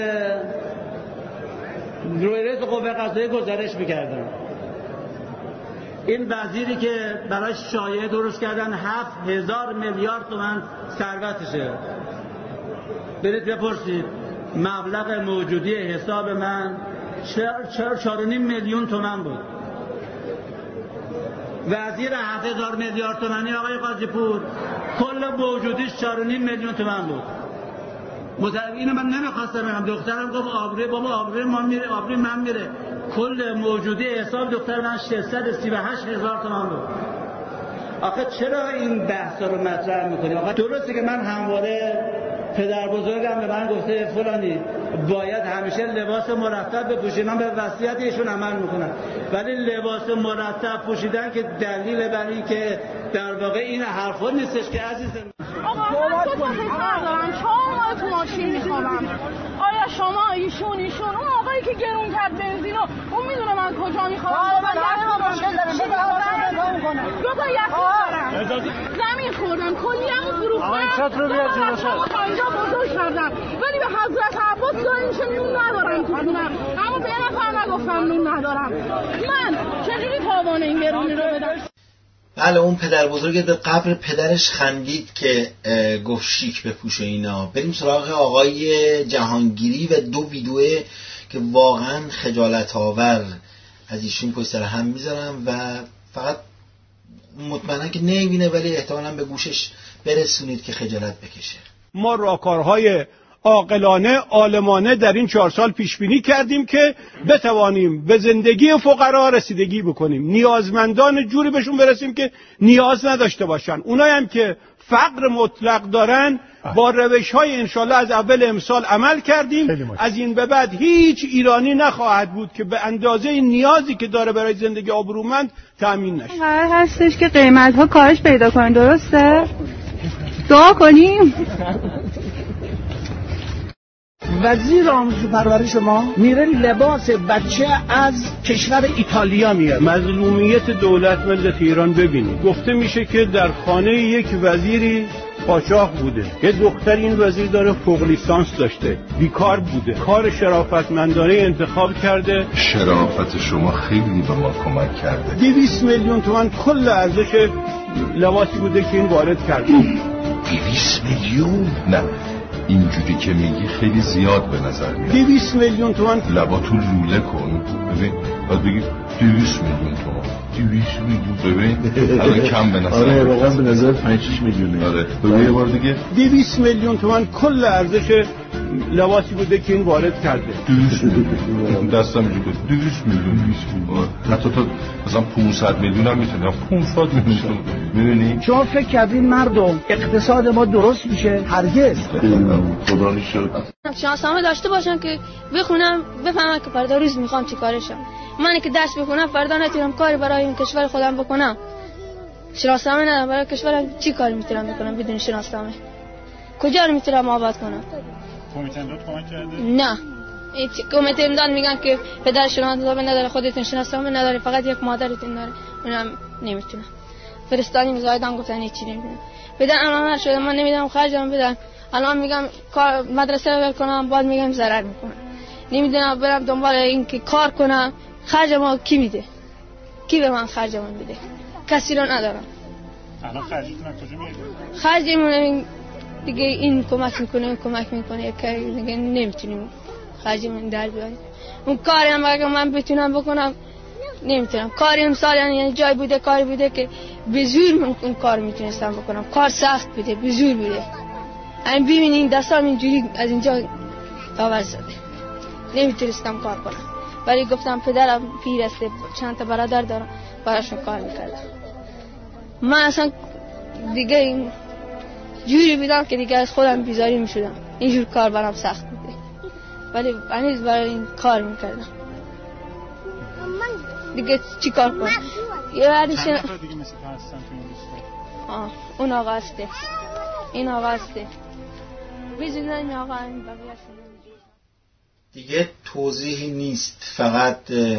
رئیس قوه قضاییه گزارش میکردن. این وزیری که برای شایعه درست کردن هفت هزار میلیارد تومان ثروتشه. برید بپرسید مبلغ موجودی حساب من چهار و نیم میلیون تومان بود. وزیر هفت هزار میلیارد تومانی آقای قاضی پور کل موجودیش چهار و نیم میلیون تومان بود. متأ... اینو من نمیخواستم بگم، دخترم گفت آبروی بابا آبروی ما میره، آبروی من میره. کل موجودی حساب دختر من ششصد و سی و هشت هزار تومان بود. آخه چرا این بحثا رو مطرح میکنیم؟ آخه درسته که من همواره پدر بزرگم به من گفته فلانی باید همیشه لباس مرتب بپوشی، من به وصیت ایشون عمل میکنم، ولی لباس مرتب پوشیدن که دلیل بر این که در واقع این حرفا نیستش که عزیزم. آقا من دو تا پسر دارم، چهار ماه تو ماشین میخوابم. آیا شما ایشون ایشون اون آقایی که گرون کرد بنزینو اون میدونه من کجا میخوابم؟ من در ماشین دارم دو تا یخی دارم، زمین خوردم، کلیه‌مو فروختم. آقا این چت رو بیار جلوشه. اینجا بزرگ کردم ولی به حضرت عباس داریم نون ندارم تو خونم، اما به یه نفر نگفتم نون ندارم. من چجوری تاوان این گرونی رو بدم؟ بله اون پدر بزرگ به قبر پدرش خندید که گفت شیک بپوش و اینا. بریم سراغ آقای جهانگیری و دو ویدیو که واقعا خجالت آور از ایشون پشت سر هم میذارم و فقط مطمئنا که نمیبینه ولی احتمالاً به گوشش برسونید که خجالت بکشه. ما راهکارهای عاقلانه عالمانه در این چهار سال پیش بینی کردیم که بتوانیم به زندگی فقرا رسیدگی بکنیم، نیازمندان جوری بهشون برسیم که نیاز نداشته باشن. اونایی هم که فقر مطلق دارن با روش‌های انشالله از اول امسال عمل کردیم. از این به بعد هیچ ایرانی نخواهد بود که به اندازه نیازی که داره برای زندگی آبرومند تامین نشه. قرار هستش که قیمت‌ها کاهش پیدا کنه، درسته؟ دعا کنیم. وزیر آموزش و پرورش ما میره لباس بچه از کشور ایتالیا میاره. مظلومیت دولت ملت ایران ببینید. گفته میشه که در خانه یک وزیری قاچاق بوده، یه دختر این وزیر داره فوق لیسانس داشته، بیکار بوده، کار شرافتمندانه انتخاب کرده. شرافت شما خیلی به ما کمک کرده. دویست میلیون تومان کل ارزش لباسی بوده که این وارد کرده. دویست میلیون؟ نه اینجوری که میگی خیلی زیاد به نظر میاد. دویست میلیون تومان. لباتو لوله کن ببین، بعد بگی دویست میلیون تومان، دویست میلیون ببین الان کم به نظر. آره واقعا به نظر پنج شش میلیونه. آره ببین یه بار دیگه. دویست میلیون تومان کل ارزش لباسی بوده که این وارد کرده. دویست میلیون دستم اینجوری دویست میلیون دویست میلیون حتی تا مثلا پانصد میلیون هم میتونه. پانصد میلیون میبینی؟ شما فکر کردین مردم اقتصاد ما درست میشه؟ هرگز. خدا رو شکر. شناسنامه داشته باشم که بخونم بفهمم که فردا روز میخوام چی کارشم. من که درس بخونم فردا نتونم کاری برای این کشور خودم بکنم. شناسنامه ندارم برای کشورم چی کاری میتونم بکنم بدون شناسنامه؟ کجا رو میتونم آباد کنم؟ کمیته امداد کمک کرده؟ نه. این کمیته امداد میگن که پدر شناسنامه نداره، خودتون شناسنامه نداره، فقط یک مادرتون داره. اونم نمیتونه. فرستادیم زایدان گفتن هیچ چیزی نمیدونم. بدن امانت شده من نمیدونم خرجم بدن. الان میگم کار مدرسه رو ول کنم، بعد میگم ضرر میکنم. نمیدونم برم دنبال این که کار کنم، خرج ما کی میده؟ کی به من خرج من میده؟ کسی رو ندارم. الان خرجتون از کجا میاد؟ خرجمون دیگه این کمک میکنه، این کمک میکنه، یک کاری دیگه نمیتونیم خرجمون در بیاریم. اون کاری هم اگه من بتونم بکنم نمیتونم. کاری امسال یعنی جای بوده، کاری بوده که به زور اون کار میتونستم بکنم. کار سخت بوده، به زور بوده. این ببینین دستام اینجوری از اینجا آواز زده، نمیتونستم کار کنم. ولی گفتم پدرم پیر است، چند تا برادر دارم، براشون کار میکردم. من اصلا دیگه این جوری بودم که دیگه از خودم بیزاری میشدم. اینجور کار برام سخت بوده، ولی هنوز برای این کار میکردم. دیگه چی کار کنم؟ یه بعدش چند نفر دیگه مثل تو هستن تو این دوستا؟ آه اون آقا هسته، این آقا هسته، بزنن این آقا این بقیه دیگه توضیحی نیست. فقط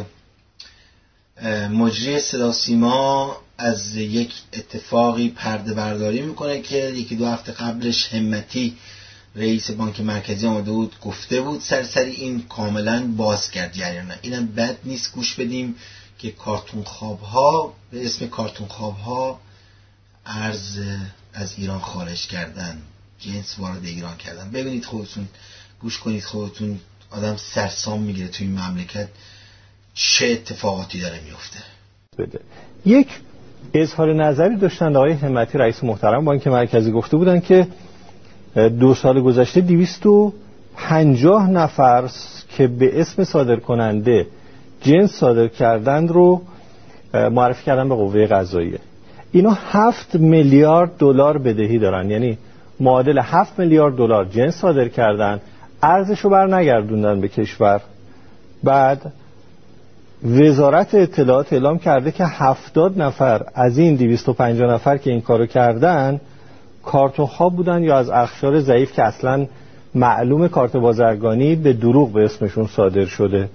مجری صدا سیما از یک اتفاقی پرده برداری میکنه که یکی دو هفته قبلش همتی رئیس بانک مرکزی آمده بود گفته بود سرسری، این کاملا باز کرد جریانه. اینم بد نیست گوش بدیم که کارتون خواب ها به اسم کارتون خواب ها ارز از ایران خارج کردن، جنس وارد ایران کردن. ببینید خودتون، گوش کنید خودتون، آدم سرسام میگیره توی این مملکت چه اتفاقاتی داره میفته. بده. یک اظهار نظری داشتن آقای همتی رئیس محترم بانک مرکزی، گفته بودن که دو سال گذشته دویست و پنجاه نفر که به اسم صادر کننده جنس صادر کردن رو معرفی کردن به قوه قضاییه. اینا هفت میلیارد دلار بدهی دارن، یعنی معادل هفت میلیارد دلار جنس صادر کردن، ارزشو بر نگردوندن به کشور. بعد وزارت اطلاعات اعلام کرده که هفتاد نفر از این دویست و پنجاه نفر که این کارو کردن کارتون خواب بودن یا از اخشار ضعیف که اصلا معلوم کارت بازرگانی به دروغ به اسمشون صادر شده.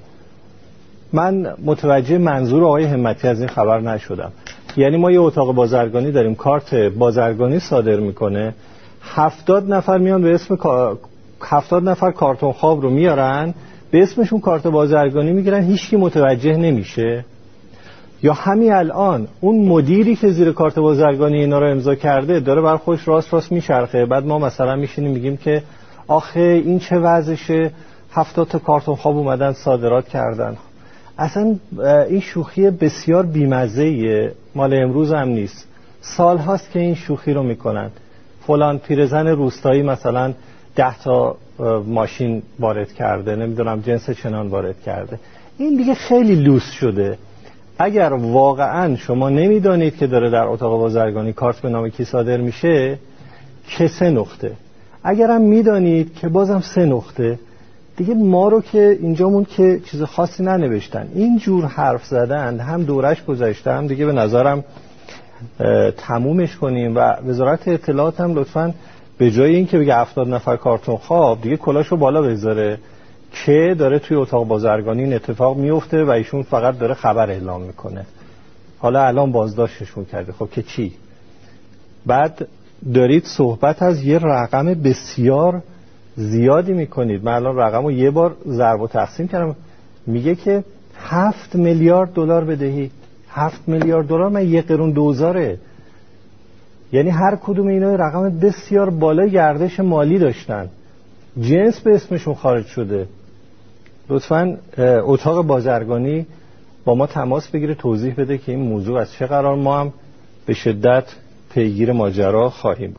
من متوجه منظور آقای همتی از این خبر نشدم. یعنی ما یه اتاق بازرگانی داریم، کارت بازرگانی صادر میکنه، هفتاد نفر میان به اسم هفتاد نفر کارتون خواب رو میارن به اسمشون کارت بازرگانی میگیرن، هیچکی متوجه نمیشه. یا همین الان اون مدیری که زیر کارت بازرگانی اینا رو امضا کرده داره بر خودش راست راست میچرخه، بعد ما مثلا میشینیم میگیم که آخه این چه وضعشه، هفتاد تا کارتون خواب اومدن صادرات کردن. اصلا این شوخی بسیار بیمزه‌ایه، مال امروز هم نیست، سال هاست که این شوخی رو میکنن. فلان پیرزن روستایی مثلا ده تا ماشین وارد کرده، نمیدونم جنس چنان وارد کرده. این دیگه خیلی لوس شده. اگر واقعا شما نمیدانید که داره در اتاق بازرگانی کارت به نام کی صادر میشه که سه نقطه، اگرم میدانید که بازم سه نقطه، دیگه ما رو که اینجامون که چیز خاصی ننوشتن. این جور حرف زدن هم دورش گذشته، هم دیگه به نظرم تمومش کنیم. و وزارت اطلاعات هم لطفاً به جای این که بگه هفتاد نفر کارتون خواب، دیگه کلاشو بالا بذاره که داره توی اتاق بازرگانی این اتفاق میفته و ایشون فقط داره خبر اعلام میکنه. حالا الان بازداشتشون کرده، خب که چی؟ بعد دارید صحبت از یه رقم بسیار زیادی میکنید. من الان رقمو یه بار ضرب و تقسیم کردم، میگه که هفت میلیارد دلار بدهی. هفت میلیارد دلار من یه قرون دوزاره، یعنی هر کدوم اینا رقم بسیار بالای گردش مالی داشتن، جنس به اسمشون خارج شده. لطفاً اتاق بازرگانی با ما تماس بگیره، توضیح بده که این موضوع از چه قرار، ما هم به شدت پیگیر ماجرا خواهیم.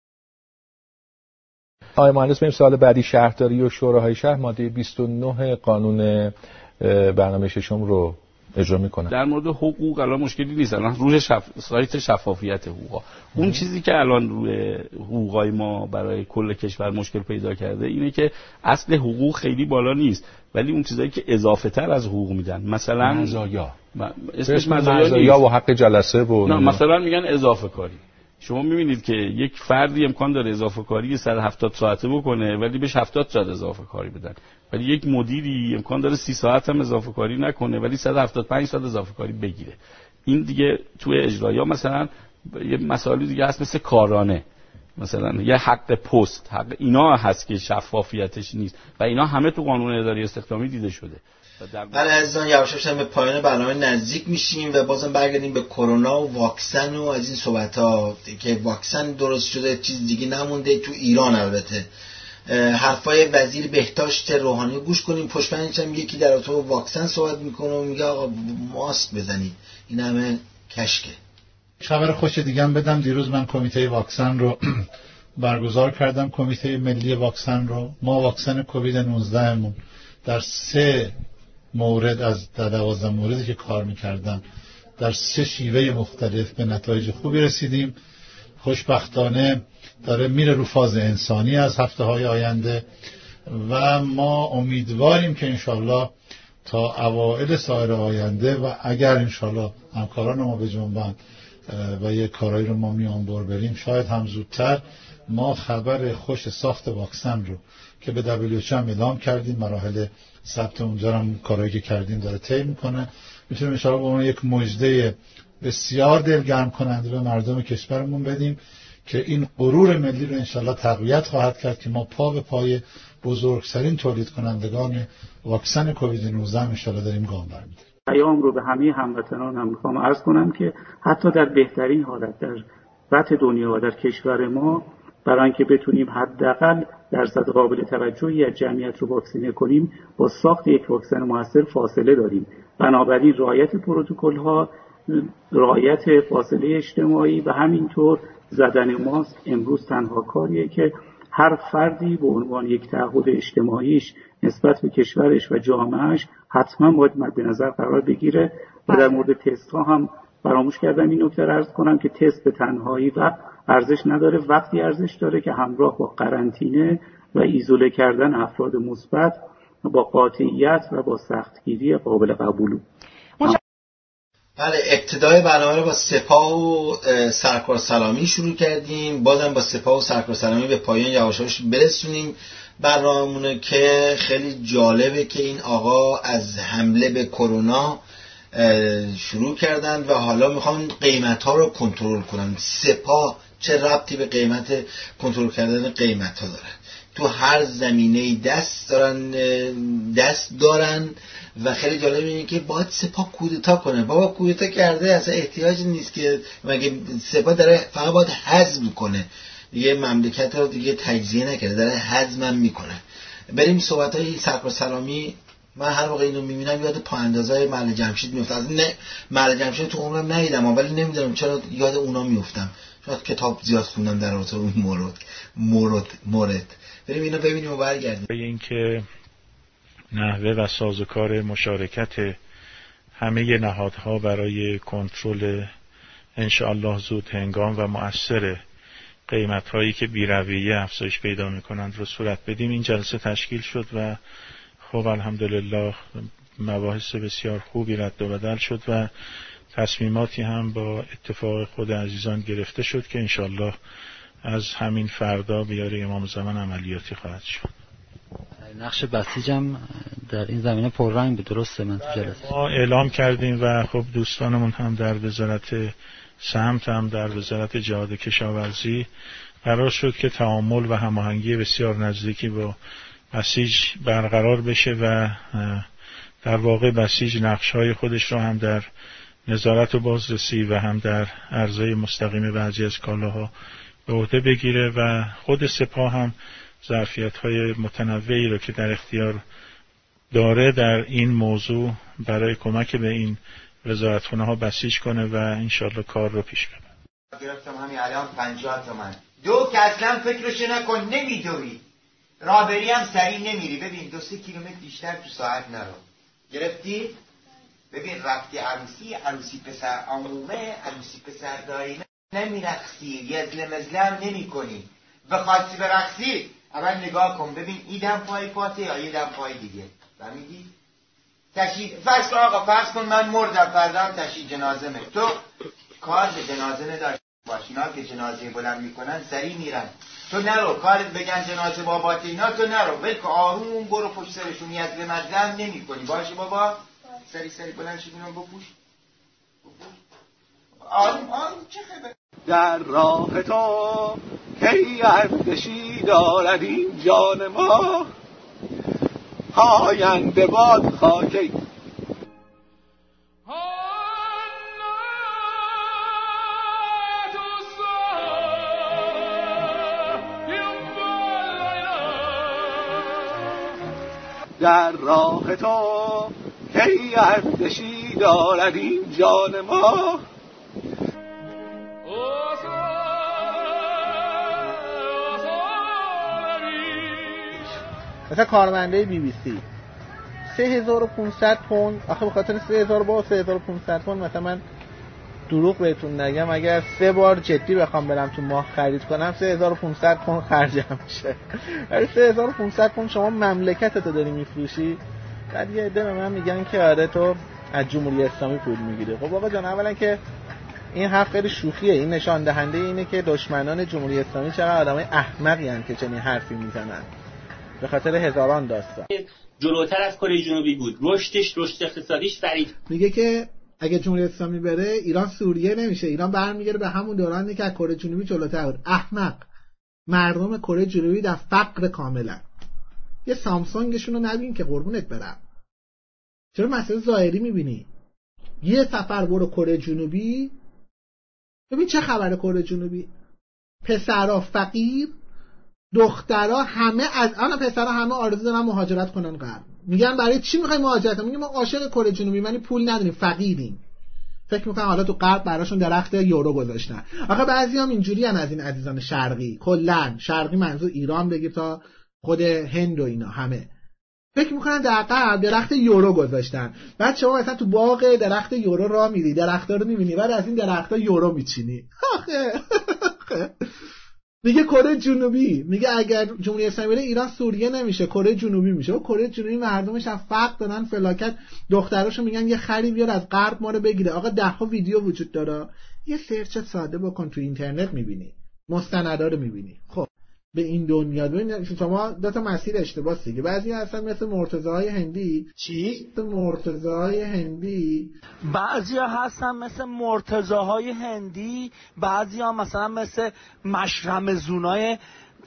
آقای مهندس، بریم سوال بعدی. شهرداری و شوراهای شهر ماده بیست و نه قانون برنامه ششم رو اجرا میکنن. در مورد حقوق الان مشکلی نیست، الان روی شف... سایت شفافیت حقوق. اون چیزی که الان روی حقوقای ما برای کل کشور مشکل پیدا کرده اینه که اصل حقوق خیلی بالا نیست، ولی اون چیزایی که اضافه تر از حقوق میدن، مثلا مزایا، اسمش مزایا و حق جلسه و نه، مثلا میگن اضافه کاری. شما میبینید که یک فردی امکان داره اضافه کاری صد و هفتاد ساعته بکنه ولی بهش هفتاد ساعت اضافه کاری بدن، ولی یک مدیری امکان داره سی ساعت هم اضافه کاری نکنه ولی صد و هفتاد و پنج ساعت اضافه کاری بگیره. این دیگه توی اجرا. یا مثلا یه مسائلی دیگه هست مثل کارانه. مثلا یه حق پست، حق اینا هست که شفافیتش نیست و اینا همه تو قانون اداری استخدامی دیده شده. بله عزیزان، یواش یواش به پایان برنامه نزدیک میشیم و بازم برگردیم به کرونا و واکسن و از این صحبت‌ها که واکسن درست شده، چیز دیگه نمونده تو ایران. البته حرفای وزیر بهداشت روحانی گوش کنیم. پشتبندش هم یکی در رابطه با واکسن صحبت میکنه و میگه آقا ماسک بزنید، این همه کشکه. خبر خوش دیگه هم بدم. دیروز من کمیته واکسن رو برگزار کردم، کمیته ملی واکسن رو. ما واکسن کووید نوزده مون در سه مورد از دوازده موردی که کار میکردن در سه شیوه مختلف به نتایج خوبی رسیدیم. خوشبختانه داره میره رو فاز انسانی از هفته های آینده و ما امیدواریم که انشالله تا اوائل سال آینده و اگر انشالله همکاران ما به جنبن و یه کارایی رو ما میان بر بریم، شاید هم زودتر ما خبر خوش ساخت واکسن رو که به دبلیو اچ هم اعلام کردیم، مراحل ثبت اونجا هم کارایی که کردیم داره طی میکنه، میتونیم ان شاءالله به اون یک مژده بسیار دلگرم کننده به مردم کشورمون بدیم که این غرور ملی رو ان شاءالله تقویت خواهد کرد که ما پا به پای بزرگترین تولید کنندگان واکسن کووید نوزده ان شاءالله داریم گام برمی‌داریم. پیام رو به همه هموطنان هم میخوام عرض کنم که حتی در بهترین حالت در سطح دنیا و در کشور ما برای اینکه بتونیم حداقل درصد قابل توجهی از جمعیت رو واکسینه کنیم، با ساخت یک واکسن موثر فاصله داریم. بنابراین رعایت پروتکل‌ها، رعایت فاصله اجتماعی و همینطور زدن ماسک امروز تنها کاریه که هر فردی به عنوان یک تعهد اجتماعیش نسبت به کشورش و جامعهش حتما باید مد نظر قرار بگیره. و در مورد تست ها هم فراموش کردم این نکته رو عرض کنم که تست به تنهایی و ارزش نداره، وقتی ارزش داره که همراه با قرنطینه و ایزوله کردن افراد مثبت با قاطعیت و با سختگیری قابل قبول. بله، ابتدای برنامه رو با سپاه و سرکار سلامی شروع کردیم. بازم با سپاه و سرکار سلامی به پایان یواش یواش برسونیم برنامه‌مون که خیلی جالبه که این آقا از حمله به کرونا شروع کردند و حالا میخوان قیمت‌ها رو کنترل کنن. سپاه چه ربطی به قیمت کنترل کردن قیمت‌ها داره؟ تو هر زمینه‌ای دست دارن دست دارن و خیلی جالب اینه که باید سپاه کودتا کنه. بابا کودتا کرده، اصلا احتیاج نیست که مگه سپاه داره فقط باید هضم کنه، دیگه مملکت رو دیگه تجزیه نکرده، داره هضم میکنه. بریم صحبت‌های سرکار سلامی. من هر موقع اینو میبینم یاد پااندازای محل جمشید میافتم. از نه محل جمشید تو عمرم ندیدم ولی نمیدونم چرا یاد اونا میافتم. شاید کتاب زیاد خوندم در رابطه اون مورد مورد مورد. بریم اینو ببینیم و برگردیم. اینکه نحوه و سازوکار مشارکت همه نهادها برای کنترل انشاءالله زود هنگام و مؤثر قیمت‌هایی که بی‌رویه افزایش پیدا می‌کنند رو صورت بدیم. این جلسه تشکیل شد و خب الحمدلله مباحث بسیار خوبی رد و بدل شد و تصمیماتی هم با اتفاق خود عزیزان گرفته شد که انشاءالله از همین فردا بیاره امام زمان عملیاتی خواهد شد. نقش بسیجم در این زمینه پررنگ بود، درسته؟ من تو جلسه ما اعلام کردیم و خب دوستانمون هم در وزارت سمت هم در وزارت جهاد کشاورزی قرار شد که تعامل و هماهنگی بسیار نزدیکی با بسیج برقرار بشه و در واقع بسیج نقش‌های خودش رو هم در نظارت و بازرسی و هم در عرضه مستقیم بعضی از کالاها به عهده بگیره و خود سپاه هم ظرفیت‌های متنوعی رو که در اختیار داره در این موضوع برای کمک به این وزارتخونه‌ها بسیج کنه و انشالله کار رو پیش ببره. گرفتم همین الان پنجاه تومن. دو که اصلا فکرشو نکن، نمیدوی. راه بری هم سریع نمیری. ببین دو سه کیلومتر بیشتر تو ساعت نرو. گرفتی؟ ببین رفتی عروسی، عروسی پسر عمومه، عروسی پسر دایمه، نمیرقصی، یزل مزلم نمی کنی. بخواستی برقصی اول نگاه کن ببین ایدم پای پاته یا ایدم پای دیگه. فهمیدی؟ تشییع فرض کن آقا، فرض کن من مردم فردا هم تشییع جنازه می. تو کار به جنازه نداشت باش. اینا که جنازه بلند میکنن سریع میرن. تو نرو، کارت بگن جنازه بابات اینا تو نرو، بلکه آروم برو پشت سرشون، یزل مزلم نمی کنی. باشه بابا؟ سری سری بلند شد اینو بپوش. آروم آروم چه خبر؟ در راه تو کی اندشی دارد این جان ما، پاینده باد خاکی. در راه تو کی اندشی دارد این جان ما. مثلا کارمنده بی بی سی سه هزار و پانصد پوند، آخه به خاطر سه هزار با سه هزار و پانصد پوند مثلا من دروغ بهتون نگم اگر سه بار جدی بخوام برم تو ماه خرید کنم سه هزار و پانصد پوند خرجم میشه. ولی سه هزار و پانصد پوند شما مملکتتو داری میفروشی، بعد یه عده به من میگن که آره تو از جمهوری اسلامی پول میگیری. خب آقا جان، اولا که این حرف خیلی شوخیه، این نشان دهنده اینه که دشمنان جمهوری اسلامی چقدر آدمای احمقی ان که چنین حرفی میزنن به خاطر هزاران داستان. جلوتر از کره جنوبی بود، رشدش رشد اقتصادیش سریع. میگه که اگه جمهوری اسلامی بره ایران سوریه نمیشه، ایران برمیگره به همون دورانی که از کره جنوبی جلوتر بود. احمق. مردم کره جنوبی در فقر کاملا. یه سامسونگشون رو نبین که قربونت برم. چرا مسئله ظاهری میبینی؟ یه سفر برو کره جنوبی ببین چه خبره. کره جنوبی پسرا فقیر، دخترها همه از آن پسرها همه آرزو دارن مهاجرت کنن غرب. میگن برای چی میخوای مهاجرت کنی؟ میگن ما عاشق کره جنوبی، یعنی پول نداریم، فقیریم. فکر میکنن حالا تو غرب براشون درخت یورو گذاشتن. آخه بعضیام اینجوری ان از این عزیزان شرقی، کلا شرقی منظور ایران بگیر تا خود هند و اینا، همه فکر میکنن در غرب درخت یورو گذاشتن. بعد شما مثلا تو باغ درخت یورو راه میری، درخت‌ها رو میبینی، بعد از این درخت‌ها یورو میچینی. آخه میگه کره جنوبی، میگه اگر جمهوری اسلامی بره ایران سوریه نمیشه، کره جنوبی میشه. و کره جنوبی مردمش از فقر دارن فلاکت، دختراشو میگن یه خری بیار از غرب ما رو بگیره. آقا ده ها ویدیو وجود داره، یه سرچ ساده بکن تو اینترنت میبینی، مستندا رو میبینی. خب به این دنیا ببین شما دو تا مسیر اشتباهه دیگه. بعضی هستن مثل مرتضی‌های هندی. چی؟ مرتضی‌های هندی. بعضیا هستن مثل مرتضی‌های هندی، بعضیا مثلا مثل مشرمزونای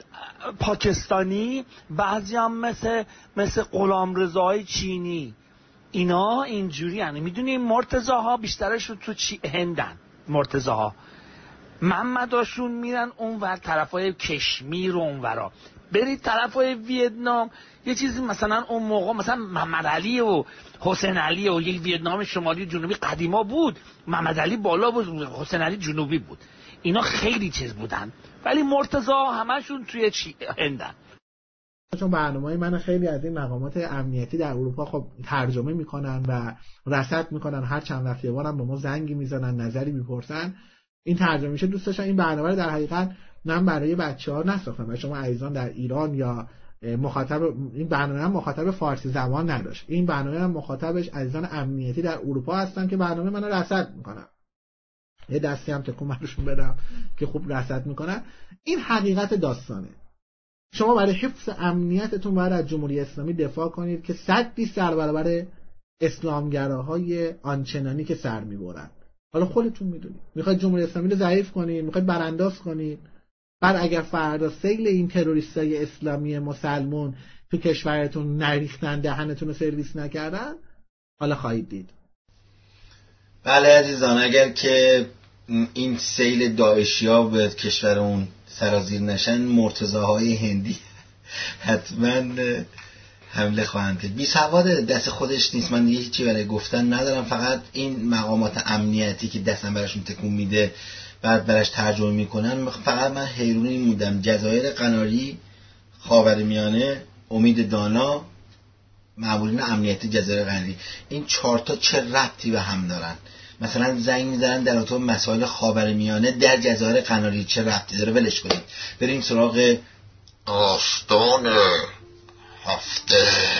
پاکستانی، بعضیا مثل مثل غلامرضاهای چینی. اینا اینجوری یعنی میدونی مرتضی‌ها بیشترشون تو چی هندن. مرتضی‌ها محمداشون میرن اونور طرفای کشمیر و اونورا. برید طرفای ویتنام یه چیزی مثلا اون موقع مثلا محمد علی و حسین علی و یک ویتنام شمالی و جنوبی قدیما بود، محمد علی بالا بود، حسین علی جنوبی بود. اینا خیلی چیز بودن، ولی مرتضی همشون توی چی هندن. چون برنامه‌های من خیلی از این مقامات امنیتی در اروپا خب ترجمه میکنن و رصد میکنن، هر چند وقت یه بارم به ما زنگی میزنن، نظری میپرسن، این ترجمه میشه. دوست داشتم این برنامه رو در حقیقت من برای بچه‌ها نساختم و شما عزیزان در ایران یا مخاطب این برنامه هم مخاطب فارسی زبان نداشت. این برنامه هم مخاطبش عزیزان امنیتی در اروپا هستن که برنامه منو رصد میکنن. یه دستی هم تکون براشون بدم که خوب رصد میکنن. این حقیقت داستانه. شما برای حفظ امنیتتون باید از جمهوری اسلامی دفاع کنید که صدی سر برابر اسلامگراهای آنچنانی که سر میبرند. حالا خودتون میدونید میخواید جمهوری اسلامی رو ضعیف کنید، میخواید برانداز کنید، بعد اگر فردا سیل این تروریستای اسلامی مسلمون تو کشورتون نریختن، دهنتون رو سرویس نکردن، حالا خواهید دید. بله عزیزان، اگر که این سیل داعشیا به کشورمون سرازیر نشن، مرتضاهای هندی حتما حمله خواهند کرد. بی سواد دست خودش نیست، من دیگه هیچی برای گفتن ندارم. فقط این مقامات امنیتی که دستم براشون تکون میده بعد براش ترجمه میکنن، فقط من حیرون این بودم. جزایر قناری، خاورمیانه، امید دانا، مامورین امنیتی جزایر قناری، این چهار تا چه ربطی به هم دارن؟ مثلا زنگ میزنن در اتاق مسائل خاورمیانه در جزایر قناری، چه ربطی داره؟ ولش کنید، بریم سراغ داستان هفته.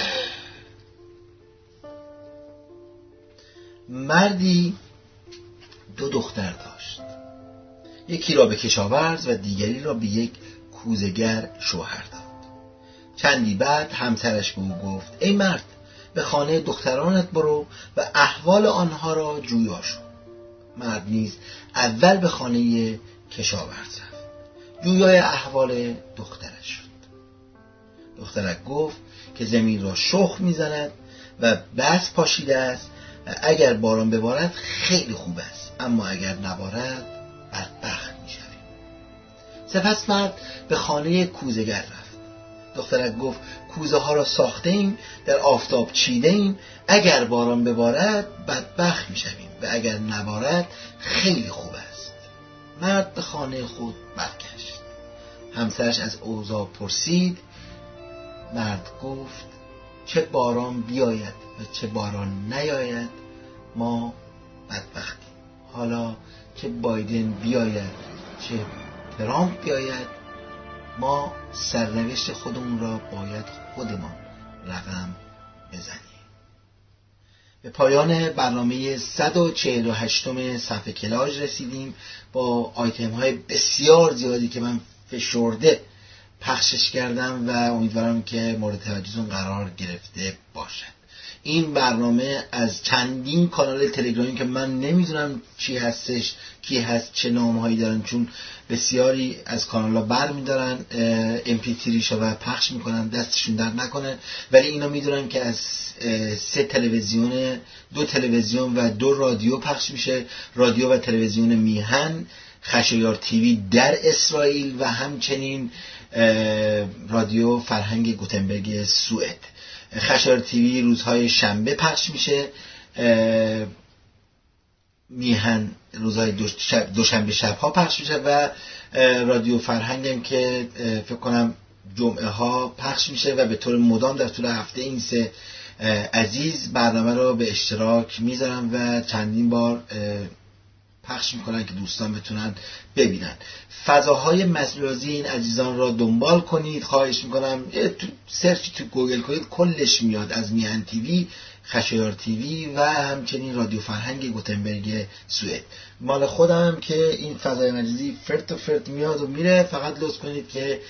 مردی دو دختر داشت، یکی را به کشاورز و دیگری را به یک کوزه‌گر شوهر داد. چندی بعد همسرش به او گفت: ای مرد، به خانه دخترانت برو و احوال آنها را جویا شو. مرد نیز اول به خانه کشاورز رفت. جویای احوال دخترش شد. دخترک گفت که زمین را شخم میزند و بس پاشیده است. اگر باران ببارد خیلی خوب است، اما اگر نبارد بدبخت میشویم. سپس مرد به خانه کوزه‌گر رفت. دخترک گفت کوزه ها را ساخته ایم، در آفتاب چیده ایم، اگر باران ببارد بدبخت میشویم و اگر نبارد خیلی خوب است. مرد به خانه خود برگشت. همسرش از اوضاع پرسید. مرد گفت چه باران بیاید و چه باران نیاید ما بدبختیم. حالا چه بایدن بیاید چه ترامپ بیاید ما سرنوشت خودمون را باید خودمان رقم بزنیم. به پایان برنامه صد و چهل و هشتم صفحه کلاژ رسیدیم با آیتم های بسیار زیادی که من فشرده پخشش کردم و امیدوارم که مورد توجهتون قرار گرفته باشد. این برنامه از چندین کانال تلگرامی که من نمیدونم چی هستش، کی هست، چه نامهایی دارن، چون بسیاری از کانال‌ها برمی‌دارن ام پی تری شو و پخش میکنن، دستشون در نکنه، ولی اینا میدونن که از سه تلویزیون، دو تلویزیون و دو رادیو پخش میشه، رادیو و تلویزیون میهن، خشایار تیوی در اسرائیل و همچنین رادیو فرهنگ گوتنبرگ سوئد. خشایار تیوی روزهای شنبه پخش میشه، میهن روزهای دوشنبه شبها پخش میشه و رادیو فرهنگ هم که فکر کنم جمعه ها پخش میشه و به طور مدام در طول هفته این سه عزیز برنامه رو به اشتراک میذارن و چندین بار پخش میکنن که دوستان بتونن ببینن. فضاهای مجازی این عزیزان را دنبال کنید، خواهش میکنم تو سرچ تو گوگل کنید کلش میاد، از میهن تیوی، خشایار تیوی و همچنین رادیو فرهنگ گوتنبرگ سوئد. مال خودم که این فضای مجازی فرت و فرت میاد و میره، فقط لطف کنید که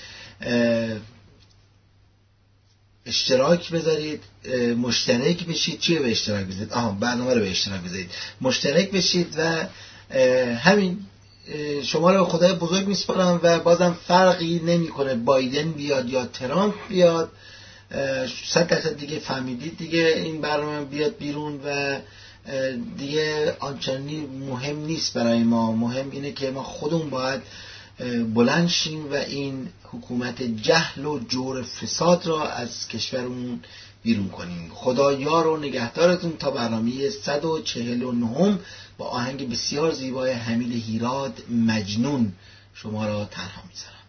اشتراک بذارید، مشترک بشید. چیه به اشتراک بذارید؟ آها برنامه رو به اشتراک بذارید، مشترک بشید و همین. شما رو به خدای بزرگ میسپارم و بازم فرقی نمیکنه بایدن بیاد یا ترامپ بیاد. صد درصد دیگه فهمیدید دیگه این برنامه بیاد بیرون و دیگه آنچنانی مهم نیست برای ما. مهم اینه که ما خودمون باید بلند شیم و این حکومت جهل و جور فساد را از کشورمون بیرون کنیم. خدا یار و نگهدارتون تا برنامه صد و چهل و نه با آهنگ بسیار زیبای حمید هیراد مجنون شما را تنها میذارم.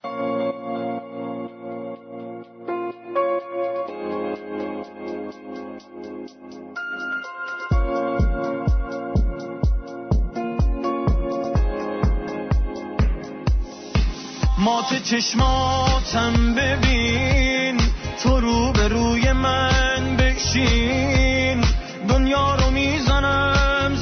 مات چشماتم ببین، تو رو به روی من بشین، دنیا رو میزنم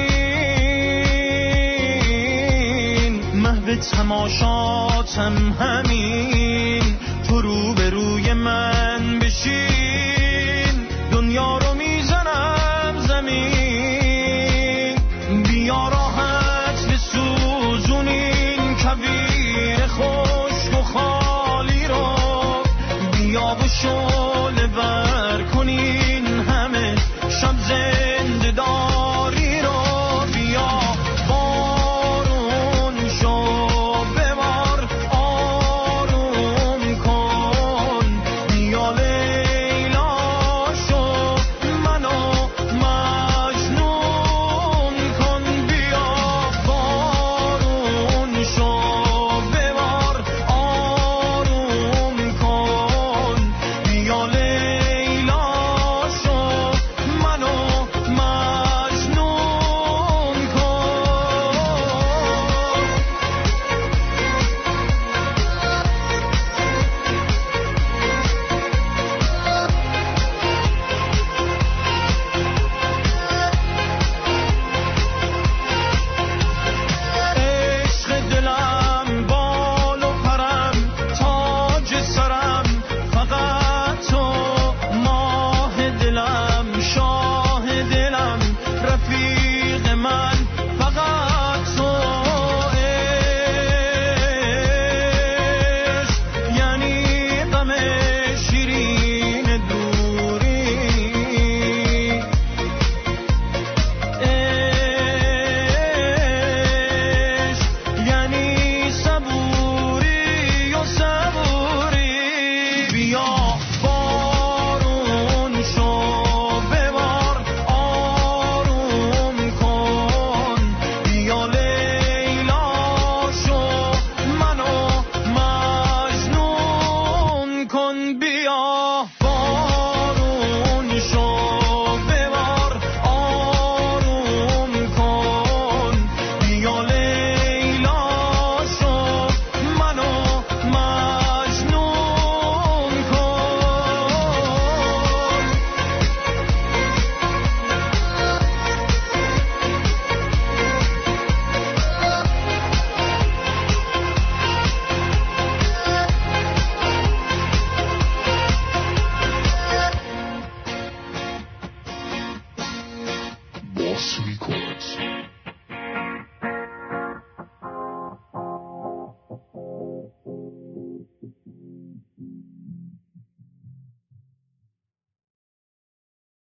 زمین، محو تماشاتم همین، تو رو به روی من بشین، دنیا رو میزنم زمین، بیا راحت بسوزونین کویر خشک و خالی رو، بیا و شعله ور کنین همه شب زنده دار